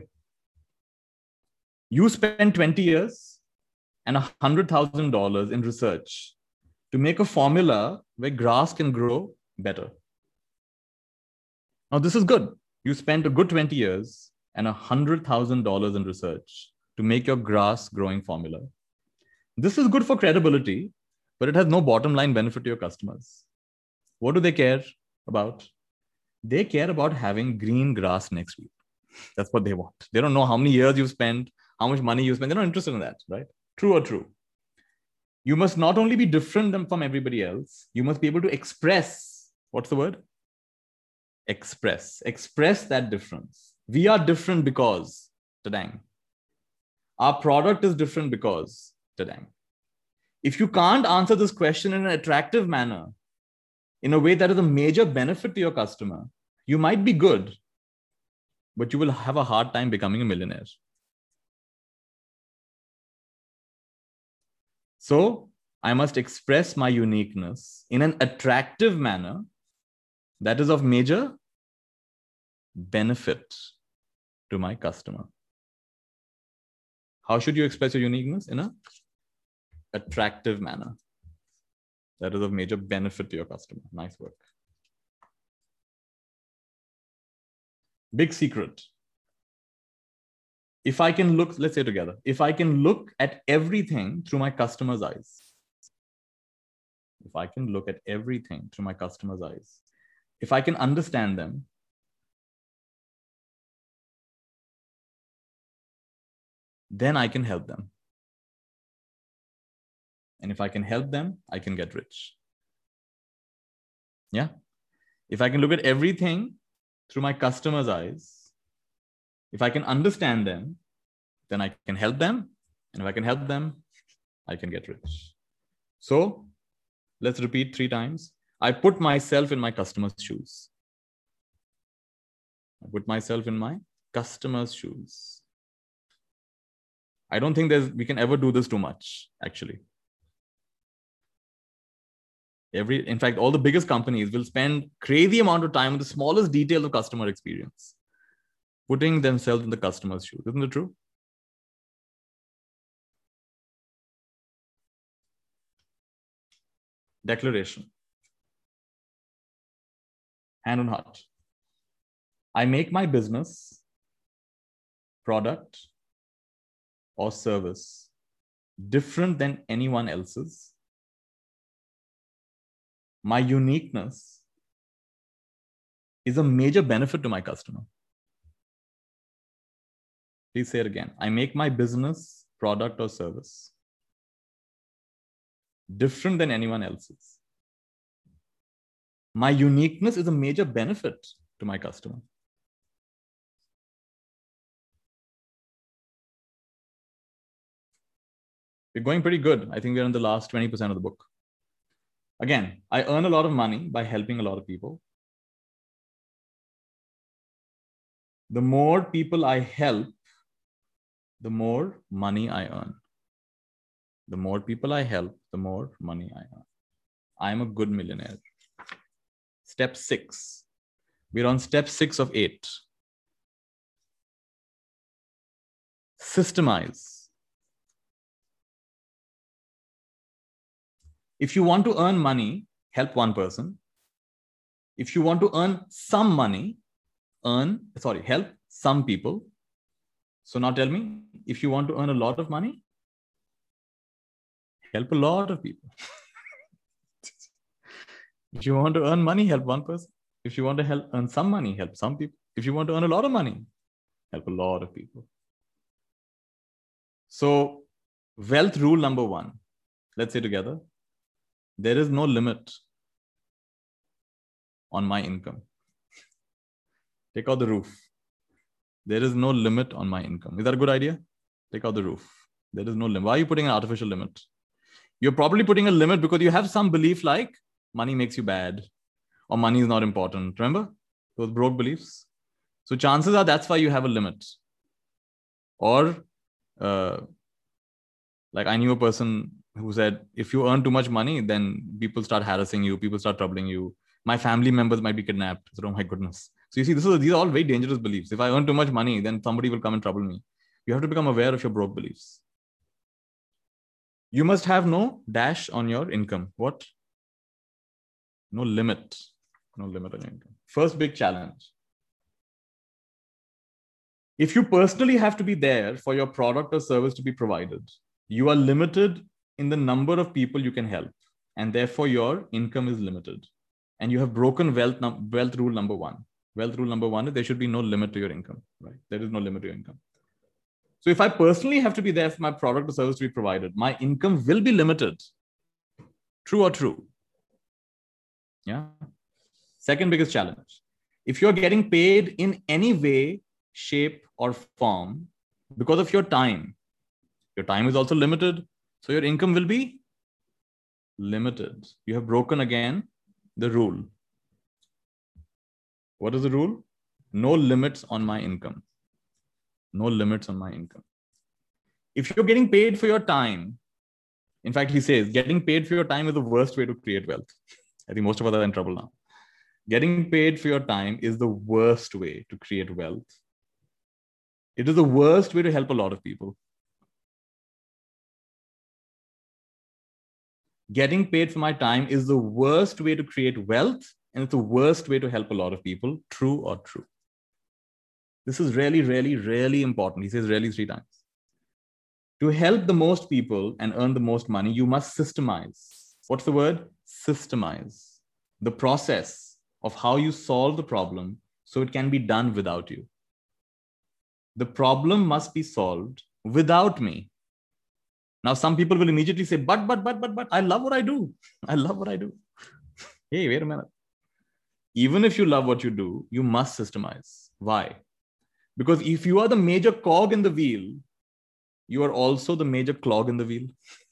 You spend twenty years and one hundred thousand dollars in research to make a formula where grass can grow better. Now this is good. You spent a good twenty years and one hundred thousand dollars in research to make your grass growing formula. This is good for credibility, but it has no bottom line benefit to your customers. What do they care about? They care about having green grass next week. That's what they want. They don't know how many years you've spent, how much money you spend. They're not interested in that, right? True or true? You must not only be different from everybody else, you must be able to express, what's the word? Express. Express that difference. We are different because, ta-dang. Our product is different because, ta-dang. If you can't answer this question in an attractive manner, in a way that is a major benefit to your customer, you might be good, but you will have a hard time becoming a millionaire. So I must express my uniqueness in an attractive manner that is of major benefit to my customer. How should you express your uniqueness? In an attractive manner that is of major benefit to your customer. Nice work. Big secret. If I can look, let's say together, if I can look at everything through my customer's eyes, if I can look at everything through my customer's eyes, if I can understand them, then I can help them. And if I can help them, I can get rich. Yeah. If I can look at everything through my customer's eyes, if I can understand them, then I can help them. And if I can help them, I can get rich. So let's repeat three times. I put myself in my customer's shoes. I put myself in my customer's shoes. I don't think there's we can ever do this too much, actually. Every, in fact, all the biggest companies will spend crazy amount of time on the smallest detail of customer experience, putting themselves in the customer's shoes. Isn't it true? Declaration. Hand on heart. I make my business, product, or service different than anyone else's. My uniqueness is a major benefit to my customer. Please say it again. I make my business, product, or service different than anyone else's. My uniqueness is a major benefit to my customer. We're going pretty good. I think we're in the last twenty percent of the book. Again, I earn a lot of money by helping a lot of people. The more people I help, the more money I earn. The more people I help, the more money I earn. I'm a good millionaire. Step six. We're on step six of eight. Systemize. If you want to earn money, help one person. If you want to earn some money, earn, sorry, help some people. So now tell me, if you want to earn a lot of money, help a lot of people. If you want to earn money, help one person. If you want to help earn some money, help some people. If you want to earn a lot of money, help a lot of people. So wealth rule number one, let's say together, there is no limit on my income. Take out the roof. There is no limit on my income. Is that a good idea? Take out the roof. There is no limit. Why are you putting an artificial limit? You're probably putting a limit because you have some belief like money makes you bad or money is not important. Remember those broke beliefs? So chances are that's why you have a limit. Or uh, like I knew a person who said, if you earn too much money, then people start harassing you, people start troubling you. My family members might be kidnapped. So, oh my goodness. So you see, this is, these are all very dangerous beliefs. If I earn too much money, then somebody will come and trouble me. You have to become aware of your broke beliefs. You must have no dash on your income. What? No limit. No limit on your income. First big challenge. If you personally have to be there for your product or service to be provided, you are limited in the number of people you can help. And therefore your income is limited. And you have broken wealth, wealth rule number one. Wealth rule number one is there should be no limit to your income, right? There is no limit to your income. So if I personally have to be there for my product or service to be provided, my income will be limited. True or true? Yeah. Second biggest challenge. If you're getting paid in any way, shape, or form because of your time, your time is also limited. So your income will be limited. You have broken again the rule. What is the rule? No limits on my income. No limits on my income. If you're getting paid for your time, in fact, he says, getting paid for your time is the worst way to create wealth. I think most of us are in trouble now. Getting paid for your time is the worst way to create wealth. It is the worst way to help a lot of people. Getting paid for my time is the worst way to create wealth, and it's the worst way to help a lot of people. True or true? This is really, really, really important. He says really three times. To help the most people and earn the most money, you must systemize. What's the word? Systemize. The process of how you solve the problem so it can be done without you. The problem must be solved without me. Now, some people will immediately say, but, but, but, but, but, I love what I do. I love what I do. Hey, wait a minute. Even if you love what you do, you must systemize. Why? Because if you are the major cog in the wheel, you are also the major clog in the wheel.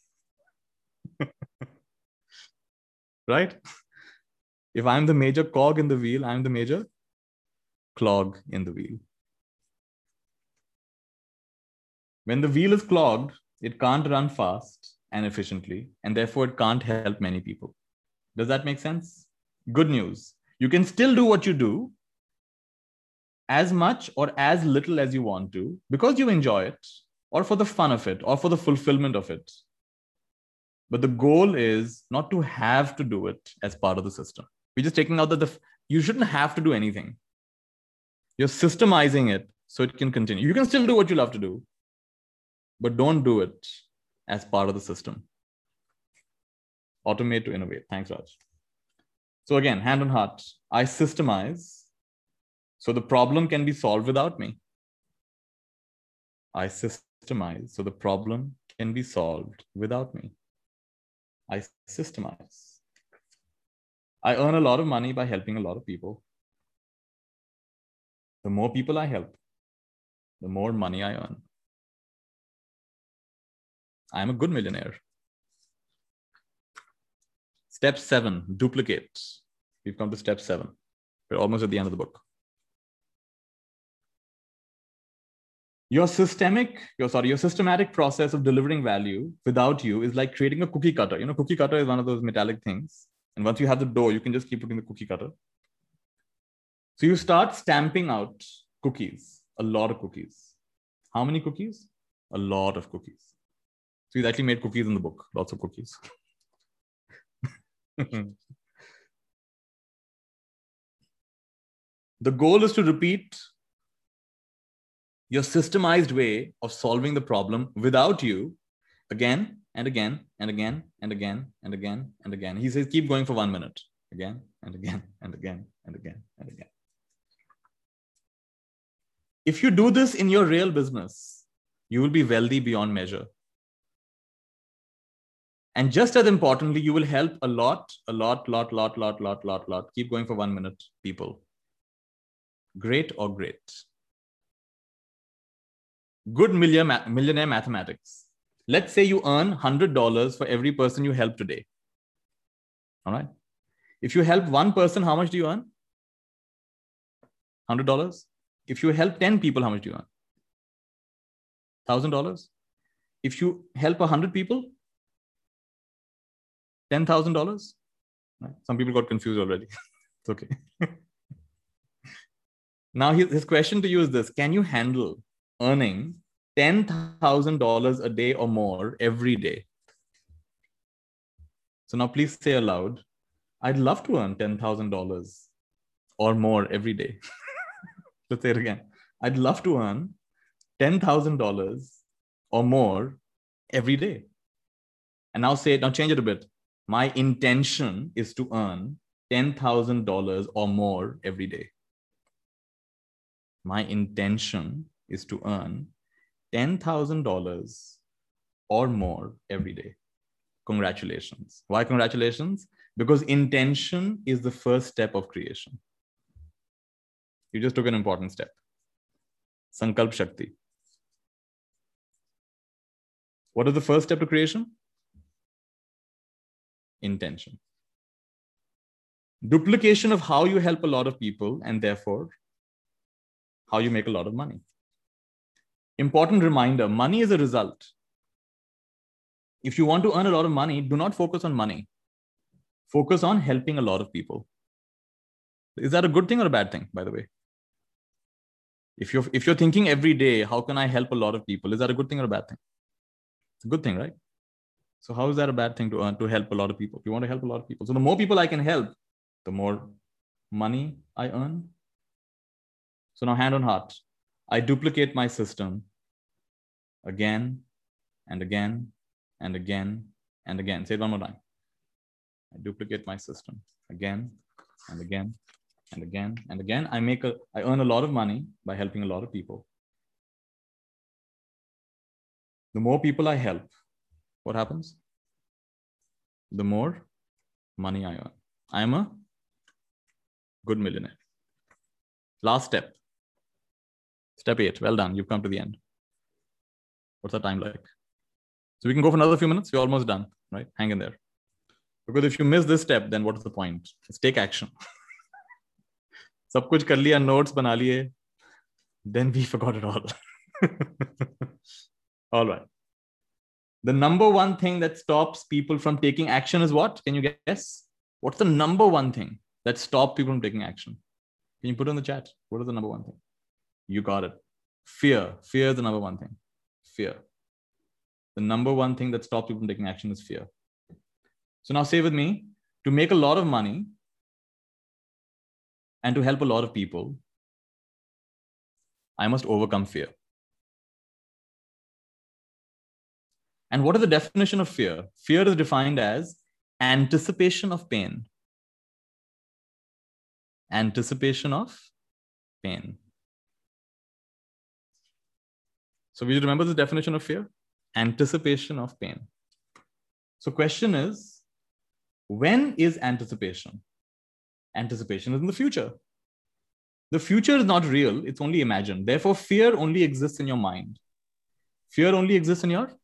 Right? If I'm the major cog in the wheel, I'm the major clog in the wheel. When the wheel is clogged, it can't run fast and efficiently, and therefore it can't help many people. Does that make sense? Good news. You can still do what you do as much or as little as you want to because you enjoy it, or for the fun of it, or for the fulfillment of it. But the goal is not to have to do it as part of the system. We're just taking out that the, you shouldn't have to do anything. You're systemizing it so it can continue. You can still do what you love to do, but don't do it as part of the system. Automate to innovate. Thanks, Raj. So again, hand on heart, I systemize so the problem can be solved without me. I systemize so the problem can be solved without me. I systemize. I earn a lot of money by helping a lot of people. The more people I help, the more money I earn. I'm a good millionaire. Step seven, duplicate. We've come to step seven. We're almost at the end of the book. Your systemic, your sorry, your systematic process of delivering value without you is like creating a cookie cutter. You know, cookie cutter is one of those metallic things. And once you have the dough, you can just keep putting the cookie cutter. So you start stamping out cookies, a lot of cookies. How many cookies? A lot of cookies. So he's actually made cookies in the book, lots of cookies. The goal is to repeat your systemized way of solving the problem without you again and again and again and again and again and again. He says, keep going for one minute. Again and again and again and again and again. If you do this in your real business, you will be wealthy beyond measure. And just as importantly, you will help a lot, a lot, lot, lot, lot, lot, lot, lot. Keep going for one minute, people. Great or great. Good millionaire, millionaire mathematics. Let's say you earn one hundred dollars for every person you help today. All right. If you help one person, how much do you earn? one hundred dollars. If you help ten people, how much do you earn? one thousand dollars. If you help one hundred people, ten thousand dollars. Some people got confused already. It's okay. Now his, his question to you is this. Can you handle earning ten thousand dollars a day or more every day? So now please say aloud, I'd love to earn ten thousand dollars or more every day. Let's say it again. I'd love to earn ten thousand dollars or more every day. And now say it, now change it a bit. My intention is to earn ten thousand dollars or more every day. My intention is to earn ten thousand dollars or more every day. Congratulations. Why congratulations? Because intention is the first step of creation. You just took an important step. Sankalp Shakti. What is the first step to creation? Intention. Duplication of how you help a lot of people and therefore how you make a lot of money. Important reminder, money is a result. If you want to earn a lot of money, do not focus on money. Focus on helping a lot of people. Is that a good thing or a bad thing, by the way? If you're, if you're thinking every day, how can I help a lot of people? Is that a good thing or a bad thing? It's a good thing, right? So how is that a bad thing to earn, to help a lot of people? You want to help a lot of people. So the more people I can help, the more money I earn. So now hand on heart, I duplicate my system again and again and again and again. Say it one more time. I duplicate my system again and again and again and again. I make a, I earn a lot of money by helping a lot of people. The more people I help, what happens? The more money I earn. I am a good millionaire. Last step. Step eight. Well done. You've come to the end. What's the time like? So we can go for another few minutes. We're almost done, right? Hang in there. Because if you miss this step, then what is the point? Let's take action. Sab kuch kar liya, notes bana liye, then we forgot it all. All right. The number one thing that stops people from taking action is what? Can you guess? What's the number one thing that stops people from taking action? Can you put it in the chat? What is the number one thing? You got it. Fear. Fear is the number one thing. Fear. The number one thing that stops people from taking action is fear. So now say with me, to make a lot of money and to help a lot of people, I must overcome fear. And what is the definition of fear? Fear is defined as anticipation of pain. Anticipation of pain. So we remember the definition of fear? Anticipation of pain. So question is, when is anticipation? Anticipation is in the future. The future is not real, it's only imagined. Therefore, fear only exists in your mind. Fear only exists in your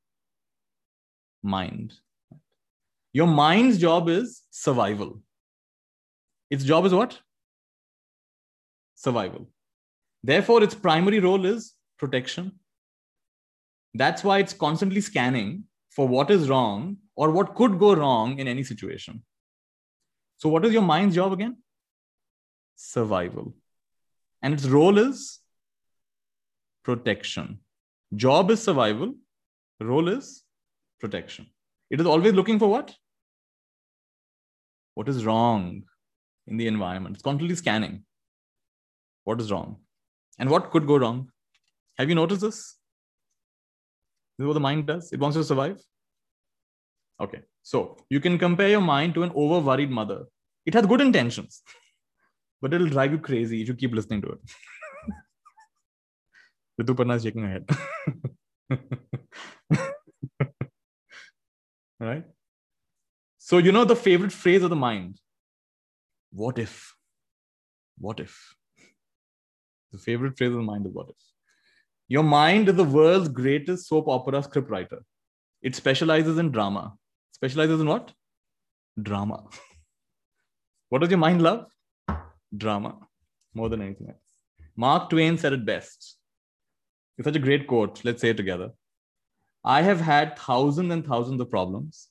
mind. Your mind's job is survival. Its job is what? Survival. Therefore, its primary role is protection. That's why it's constantly scanning for what is wrong or what could go wrong in any situation. So what is your mind's job again? Survival. And its role is protection. Job is survival. Role is protection. It is always looking for what? What is wrong in the environment? It's constantly scanning. What is wrong? And what could go wrong? Have you noticed this? This is what the mind does. It wants to survive. Okay. So you can compare your mind to an over-worried mother. It has good intentions, but it'll drive you crazy if you keep listening to it. Rituparna is shaking her head. All right. So, you know the favorite phrase of the mind? What if? What if? The favorite phrase of the mind is what if. Your mind is the world's greatest soap opera scriptwriter. It specializes in drama. Specializes in what? Drama. What does your mind love? Drama. More than anything else. Mark Twain said it best. It's such a great quote. Let's say it together. I have had thousands and thousands of problems,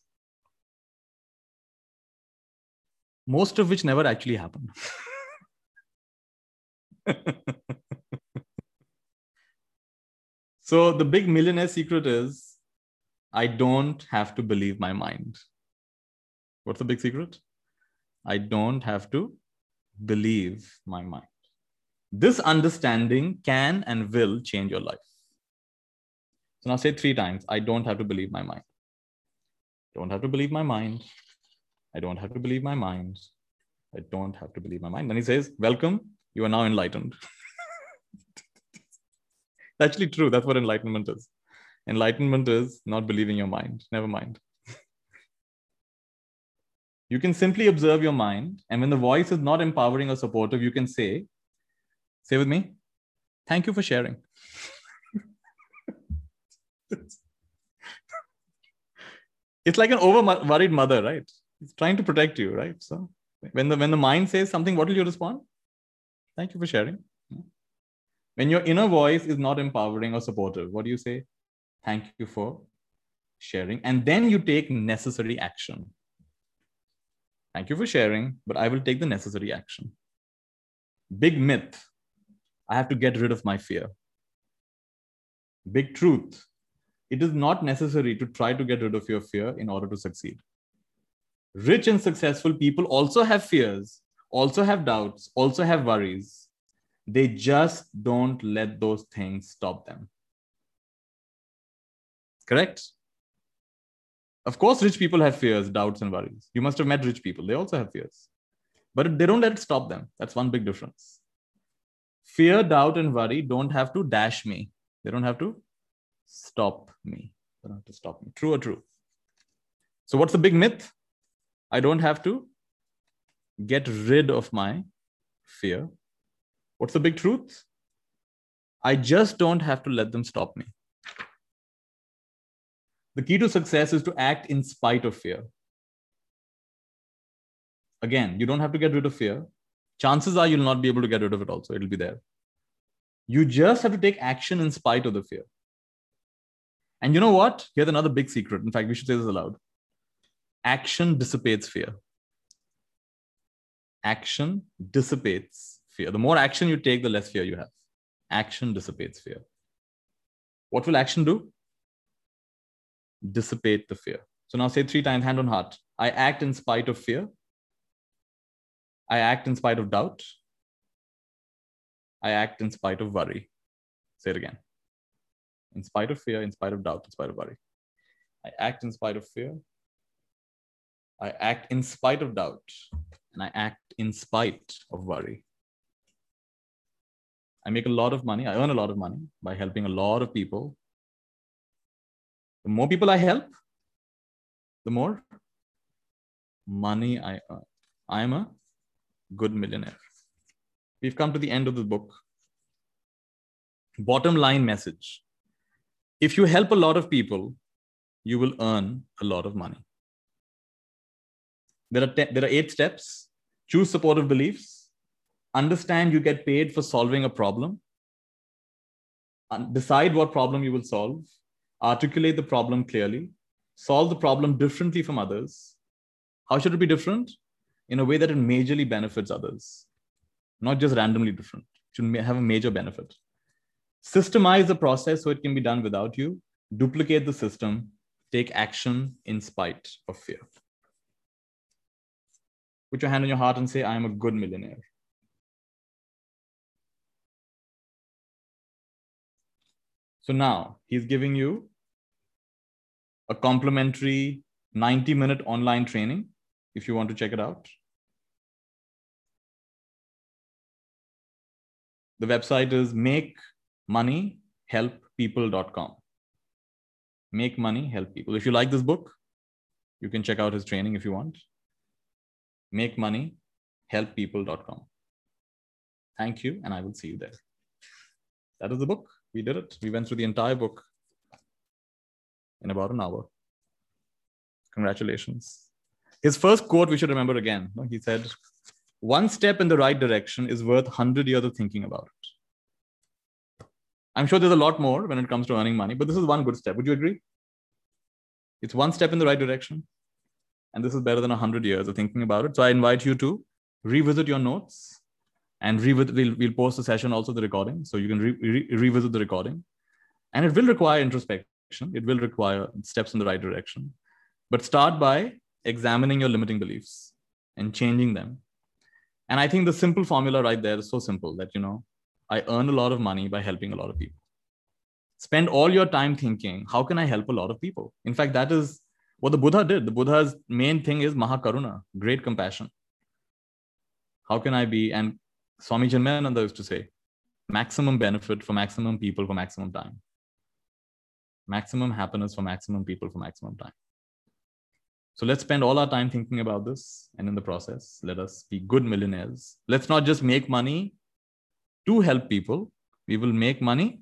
most of which never actually happened. So the big millionaire secret is, I don't have to believe my mind. What's the big secret? I don't have to believe my mind. This understanding can and will change your life. So now say it three times. I don't have to believe my mind. Don't have to believe my mind. I don't have to believe my mind. I don't have to believe my mind. Then he says, welcome, you are now enlightened. It's actually true. That's what enlightenment is. Enlightenment is not believing your mind. Never mind. You can simply observe your mind. And when the voice is not empowering or supportive, you can say, say with me, thank you for sharing. It's like an over-worried mother, right? It's trying to protect you, right? So when the, when the mind says something, what will you respond? Thank you for sharing. When your inner voice is not empowering or supportive, what do you say? Thank you for sharing. And then you take necessary action. Thank you for sharing, but I will take the necessary action. Big myth. I have to get rid of my fear. Big truth. It is not necessary to try to get rid of your fear in order to succeed. Rich and successful people also have fears, also have doubts, also have worries. They just don't let those things stop them. Correct? Of course, rich people have fears, doubts, and worries. You must have met rich people. They also have fears. But they don't let it stop them. That's one big difference. Fear, doubt, and worry don't have to dash me. They don't have to stop me. They don't have to stop me. True or true? So what's the big myth? I don't have to get rid of my fear. What's the big truth? I just don't have to let them stop me. The key to success is to act in spite of fear. Again, you don't have to get rid of fear. Chances are you'll not be able to get rid of it also. It'll be there. You just have to take action in spite of the fear. And you know what? Here's another big secret. In fact, we should say this aloud. Action dissipates fear. Action dissipates fear. The more action you take, the less fear you have. Action dissipates fear. What will action do? Dissipate the fear. So now say three times, hand on heart. I act in spite of fear. I act in spite of doubt. I act in spite of worry. Say it again. In spite of fear, in spite of doubt, in spite of worry. I act in spite of fear. I act in spite of doubt. And I act in spite of worry. I make a lot of money. I earn a lot of money by helping a lot of people. The more people I help, the more money I earn. I am a good millionaire. We've come to the end of the book. Bottom line message. If you help a lot of people, you will earn a lot of money. There are, te- there are eight steps. Choose supportive beliefs. Understand you get paid for solving a problem. And decide what problem you will solve. Articulate the problem clearly. Solve the problem differently from others. How should it be different? In a way that it majorly benefits others. Not just randomly different. It should have a major benefit. Systemize the process so it can be done without you. Duplicate the system. Take action in spite of fear. Put your hand on your heart and say, I am a good millionaire. So now he's giving you a complimentary ninety minute online training if you want to check it out. The website is make money help people dot com. Make money help people. If you like this book, you can check out his training if you want. make money help people dot com. Thank you, and I will see you there. That is the book. We did it. We went through the entire book in about an hour. Congratulations. His first quote we should remember again. He said, one step in the right direction is worth one hundred years of thinking about it. I'm sure there's a lot more when it comes to earning money, but this is one good step. Would you agree? It's one step in the right direction. And this is better than one hundred years of thinking about it. So I invite you to revisit your notes and revisit. We'll, we'll post the session, also the recording. So you can re, re, revisit the recording. And it will require introspection. It will require steps in the right direction. But start by examining your limiting beliefs and changing them. And I think the simple formula right there is so simple that, you know, I earn a lot of money by helping a lot of people. Spend all your time thinking, how can I help a lot of people? In fact, that is what the Buddha did. The Buddha's main thing is Mahakaruna, great compassion. How can I be, and Swami Chinmayananda used to say, maximum benefit for maximum people for maximum time. Maximum happiness for maximum people for maximum time. So let's spend all our time thinking about this. And in the process, let us be good millionaires. Let's not just make money to help people. We will make money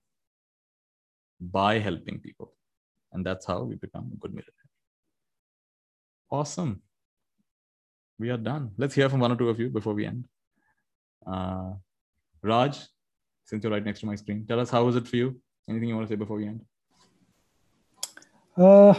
by helping people. And that's how we become a good millionaire. Awesome. We are done. Let's hear from one or two of you before we end. Uh, Raj, since you're right next to my screen, tell us, how was it for you? Anything you want to say before we end? Uh,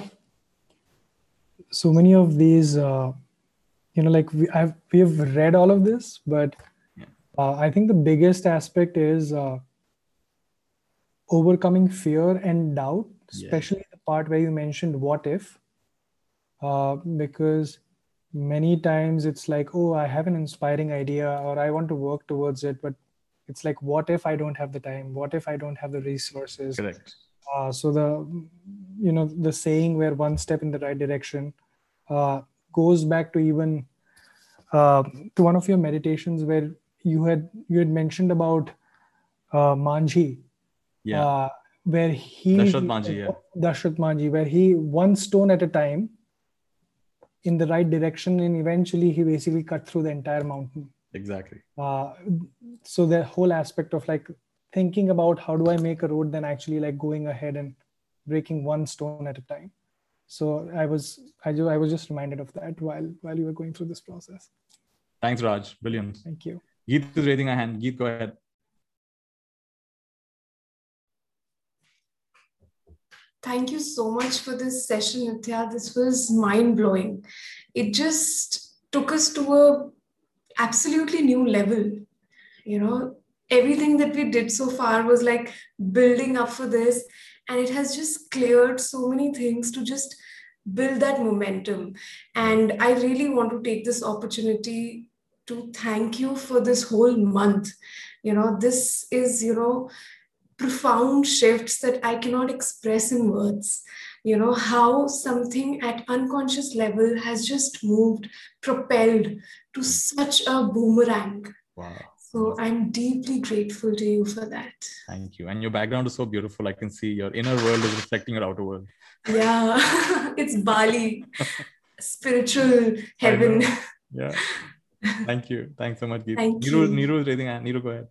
so many of these, uh, you know, like we, I've, we have read all of this, but yeah. uh, I think the biggest aspect is uh, overcoming fear and doubt, especially yeah. the part where you mentioned what if, uh, because many times it's like, oh, I have an inspiring idea or I want to work towards it, but it's like, what if I don't have the time? What if I don't have the resources? Correct. Uh, so the, you know, the saying where one step in the right direction uh, goes back to even uh, to one of your meditations where you had, you had mentioned about uh, Manjhi. Yeah. Uh, where he, Dashrath Manjhi, yeah. Dashrath Manjhi, where he one stone at a time in the right direction, and eventually he basically cut through the entire mountain. Exactly. Uh, so the whole aspect of like thinking about how do I make a road, then actually like going ahead and breaking one stone at a time. So I was, I, I was just reminded of that while while you were going through this process. Thanks, Raj. Brilliant. Thank you. Geet is raising a hand. Geet, go ahead. Thank you so much for this session, Nithya. This was mind-blowing. It just took us to a absolutely new level. You know, everything that we did so far was like building up for this, and it has just cleared so many things to just build that momentum. And I really want to take this opportunity to thank you for this whole month. You know, this is, you know, profound shifts that I cannot express in words. You know, how something at unconscious level has just moved, propelled to such a boomerang. Wow. So I'm deeply grateful to you for that. Thank you. And your background is so beautiful. I can see your inner world is reflecting your outer world. Yeah, it's Bali, spiritual heaven. Yeah. Thank you. Thanks so much, Geet. Thank Neeru, you. Neeru is raising hand. Neeru, go ahead.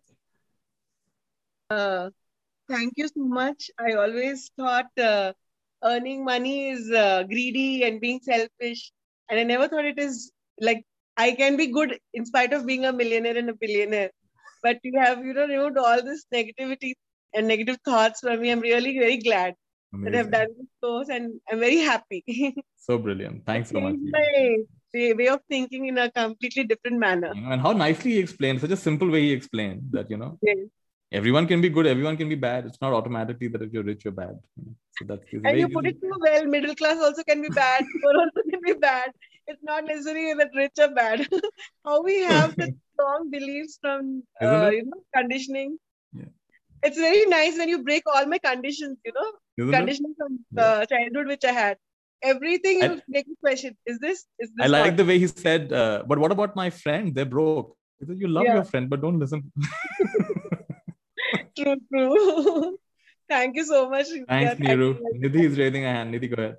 Uh, thank you so much. I always thought uh, earning money is uh, greedy and being selfish. And I never thought it is like I can be good in spite of being a millionaire and a billionaire. But you have, you know, removed all this negativity and negative thoughts from me. I'm really very glad Amazing. that I've done this course and I'm very happy. So brilliant. Thanks so much. Changed my way way of thinking in a completely different manner. You know, and how nicely he explained, such a simple way he explained that, you know, Yes. everyone can be good, everyone can be bad. It's not automatically that if you're rich, you're bad. So that's it's And very you put it too well. Middle class also can be bad. Poor also can be bad. It's not necessarily that rich are bad. How we have the strong beliefs from Isn't uh, it? you know conditioning. Yeah. It's very nice when you break all my conditions. You know, Isn't conditioning from Yeah. uh, childhood which I had. Everything I- you make a question. Is this? Is this? I like not? the way he said, uh, but what about my friend? They're broke. He said, you love Yeah. your friend, but don't listen. True, true. Thank you so much. Thanks, Yeah, thank Neeru. you. Nidhi is raising a hand. Nidhi, go ahead.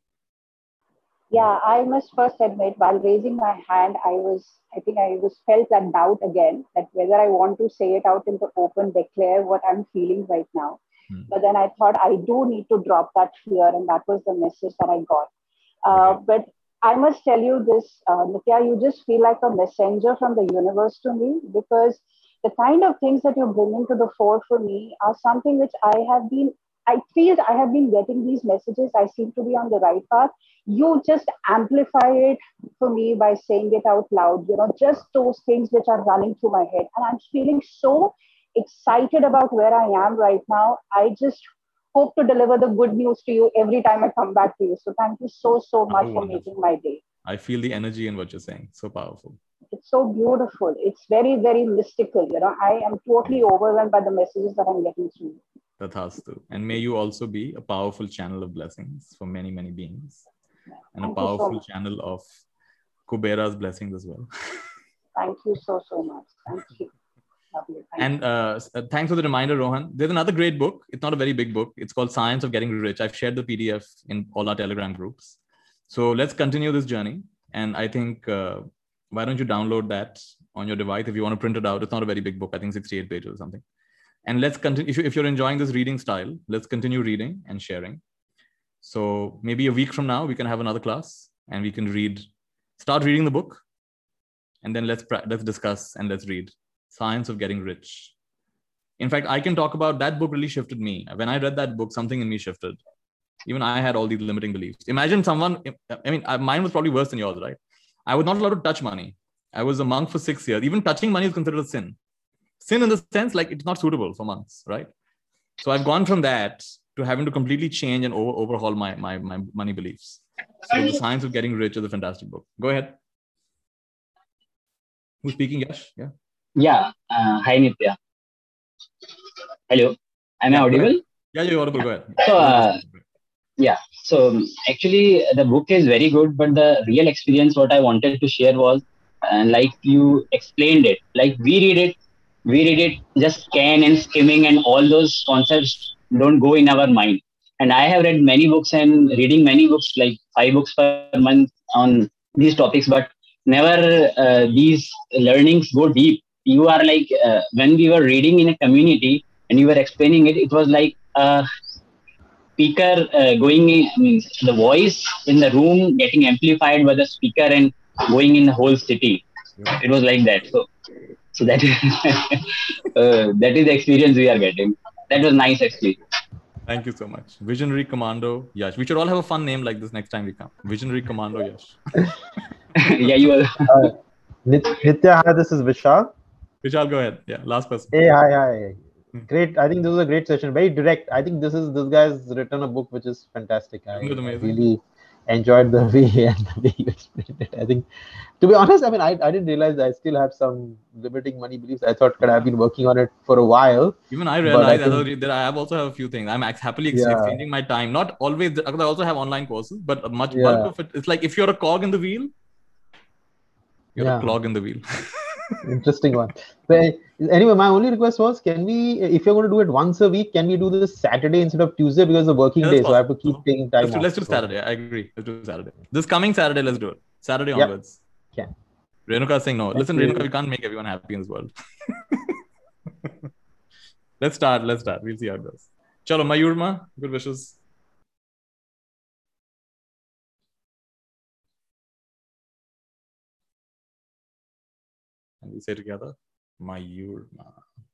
Yeah, I must first admit, while raising my hand, I was, I think I was felt that doubt again, that whether I want to say it out in the open, declare what I'm feeling right now. Hmm. But then I thought I do need to drop that fear, and that was the message that I got. Uh, Right. but I must tell you this, uh, Nithya, you just feel like a messenger from the universe to me, because the kind of things that you bring into the fore for me are something which I have been, I feel I have been getting these messages. I seem to be on the right path. You just amplify it for me by saying it out loud, you know, just those things which are running through my head. And I'm feeling so excited about where I am right now. I just hope to deliver the good news to you every time I come back to you. So thank you so, so much Oh, for wonderful. making my day. I feel the energy in what you're saying. So powerful. It's so beautiful. It's very, very mystical. You know, I am totally overwhelmed by the messages that I'm getting through. Tathastu. And may you also be a powerful channel of blessings for many, many beings. And a Thank you so powerful much. channel of Kubera's blessings as well. Thank you so, so much. Thank you. Love you. Thank you. And uh, uh, thanks for the reminder, Rohan. There's another great book. It's not a very big book. It's called Science of Getting Rich. I've shared the P D F in all our Telegram groups. So let's continue this journey. And I think, uh, why don't you download that on your device if you want to print it out? It's not a very big book. I think sixty-eight pages or something. And let's continue. If, you, if you're enjoying this reading style, let's continue reading and sharing. So maybe a week from now, we can have another class and we can read, start reading the book. And then let's, let's discuss and let's read Science of Getting Rich. In fact, I can talk about that book really shifted me. When I read that book, something in me shifted. Even I had all these limiting beliefs. Imagine someone, I mean, mine was probably worse than yours, right? I was not allowed to touch money. I was a monk for six years. Even touching money is considered a sin. Sin in the sense, like it's not suitable for monks, right? So I've gone from that to having to completely change and over, overhaul my, my, my money beliefs. So The Science of Getting Rich is a fantastic book. Go ahead. Who's speaking, Yash? Yeah. Yeah. Uh, hi, Nithya. Hello. Am I Yeah, go audible? ahead. Yeah, you're audible. Go ahead. So, uh, yeah. So um, actually, the book is very good, but the real experience, what I wanted to share was, uh, like you explained it, like we read it, we read it, just scan and skimming, and all those concepts don't go in our mind. And I have read many books and reading many books, like five books per month on these topics, but never uh, these learnings go deep. You are like, uh, when we were reading in a community and you were explaining it, it was like a speaker uh, going in, I mean, the voice in the room getting amplified by the speaker and going in the whole city. It was like that. So, so that is, uh, that is the experience we are getting. That was nice, actually. Thank you so much. Visionary Commando Yash. We should all have a fun name like this next time we come. Visionary Commando Yash. Yeah, you are. Uh, Nitya, hi, this is Vishal. Vishal, go ahead. Yeah, last person. Hey, hi, hi. Great. I think this was a great session. Very direct. I think this is this guy's written a book which is fantastic. I, I really enjoyed the way and the way you explained it. I think, to be honest, I mean, I, I didn't realize I still have some limiting money beliefs. I thought that I've been working on it for a while. Even I realized I think, that I have also have a few things. I'm happily yeah. exchanging my time. Not always, because I also have online courses, but much yeah. bulk of it. It's like if you're a cog in the wheel, you're yeah. a clog in the wheel. Interesting one. But anyway, my only request was, can we, if you're going to do it once a week, can we do this Saturday instead of Tuesday, because the working yeah, day, possible. So I have to keep taking time. Let's do, let's do Saturday. I agree. Let's do Saturday. This coming Saturday, let's do it. Saturday yep. onwards. Yeah. Renuka is saying no. Thank Listen, you. Renuka, we can't make everyone happy in this world. Let's start. Let's start. We'll see how it goes. Chalo, Mayurma, good wishes. And we say together, Mayurma.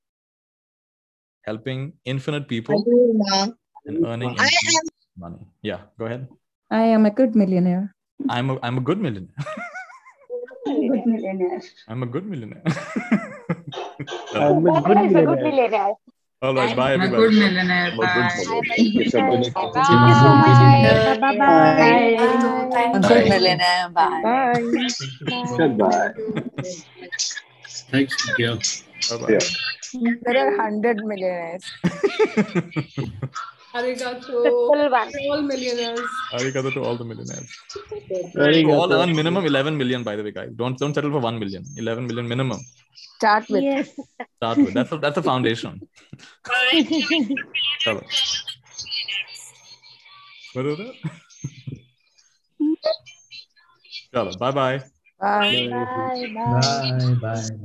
Helping infinite people Mayurma. And earning I am... money. Yeah, go ahead. I am a good millionaire. I'm a I'm a good millionaire. Good millionaire. I'm a good millionaire. I'm a good millionaire. good millionaire. All right, bye I'm everybody. a good millionaire. Bye. Thank you so much. Bye. Bye. Bye. A good millionaire. Bye. Bye. Goodbye. Thanks, Nikhil. Bye-bye. Yeah. There are hundred millionaires. Arigato to all millionaires. Arigato to all the millionaires. Arigato. All earn minimum eleven million, by the way, guys. Don't don't settle for one million. eleven million minimum. Start with. Yes. Start with. That's a, that's a foundation. Chalo. What is that? Chalo. Bye-bye. Bye. Bye. Bye. Bye. Bye.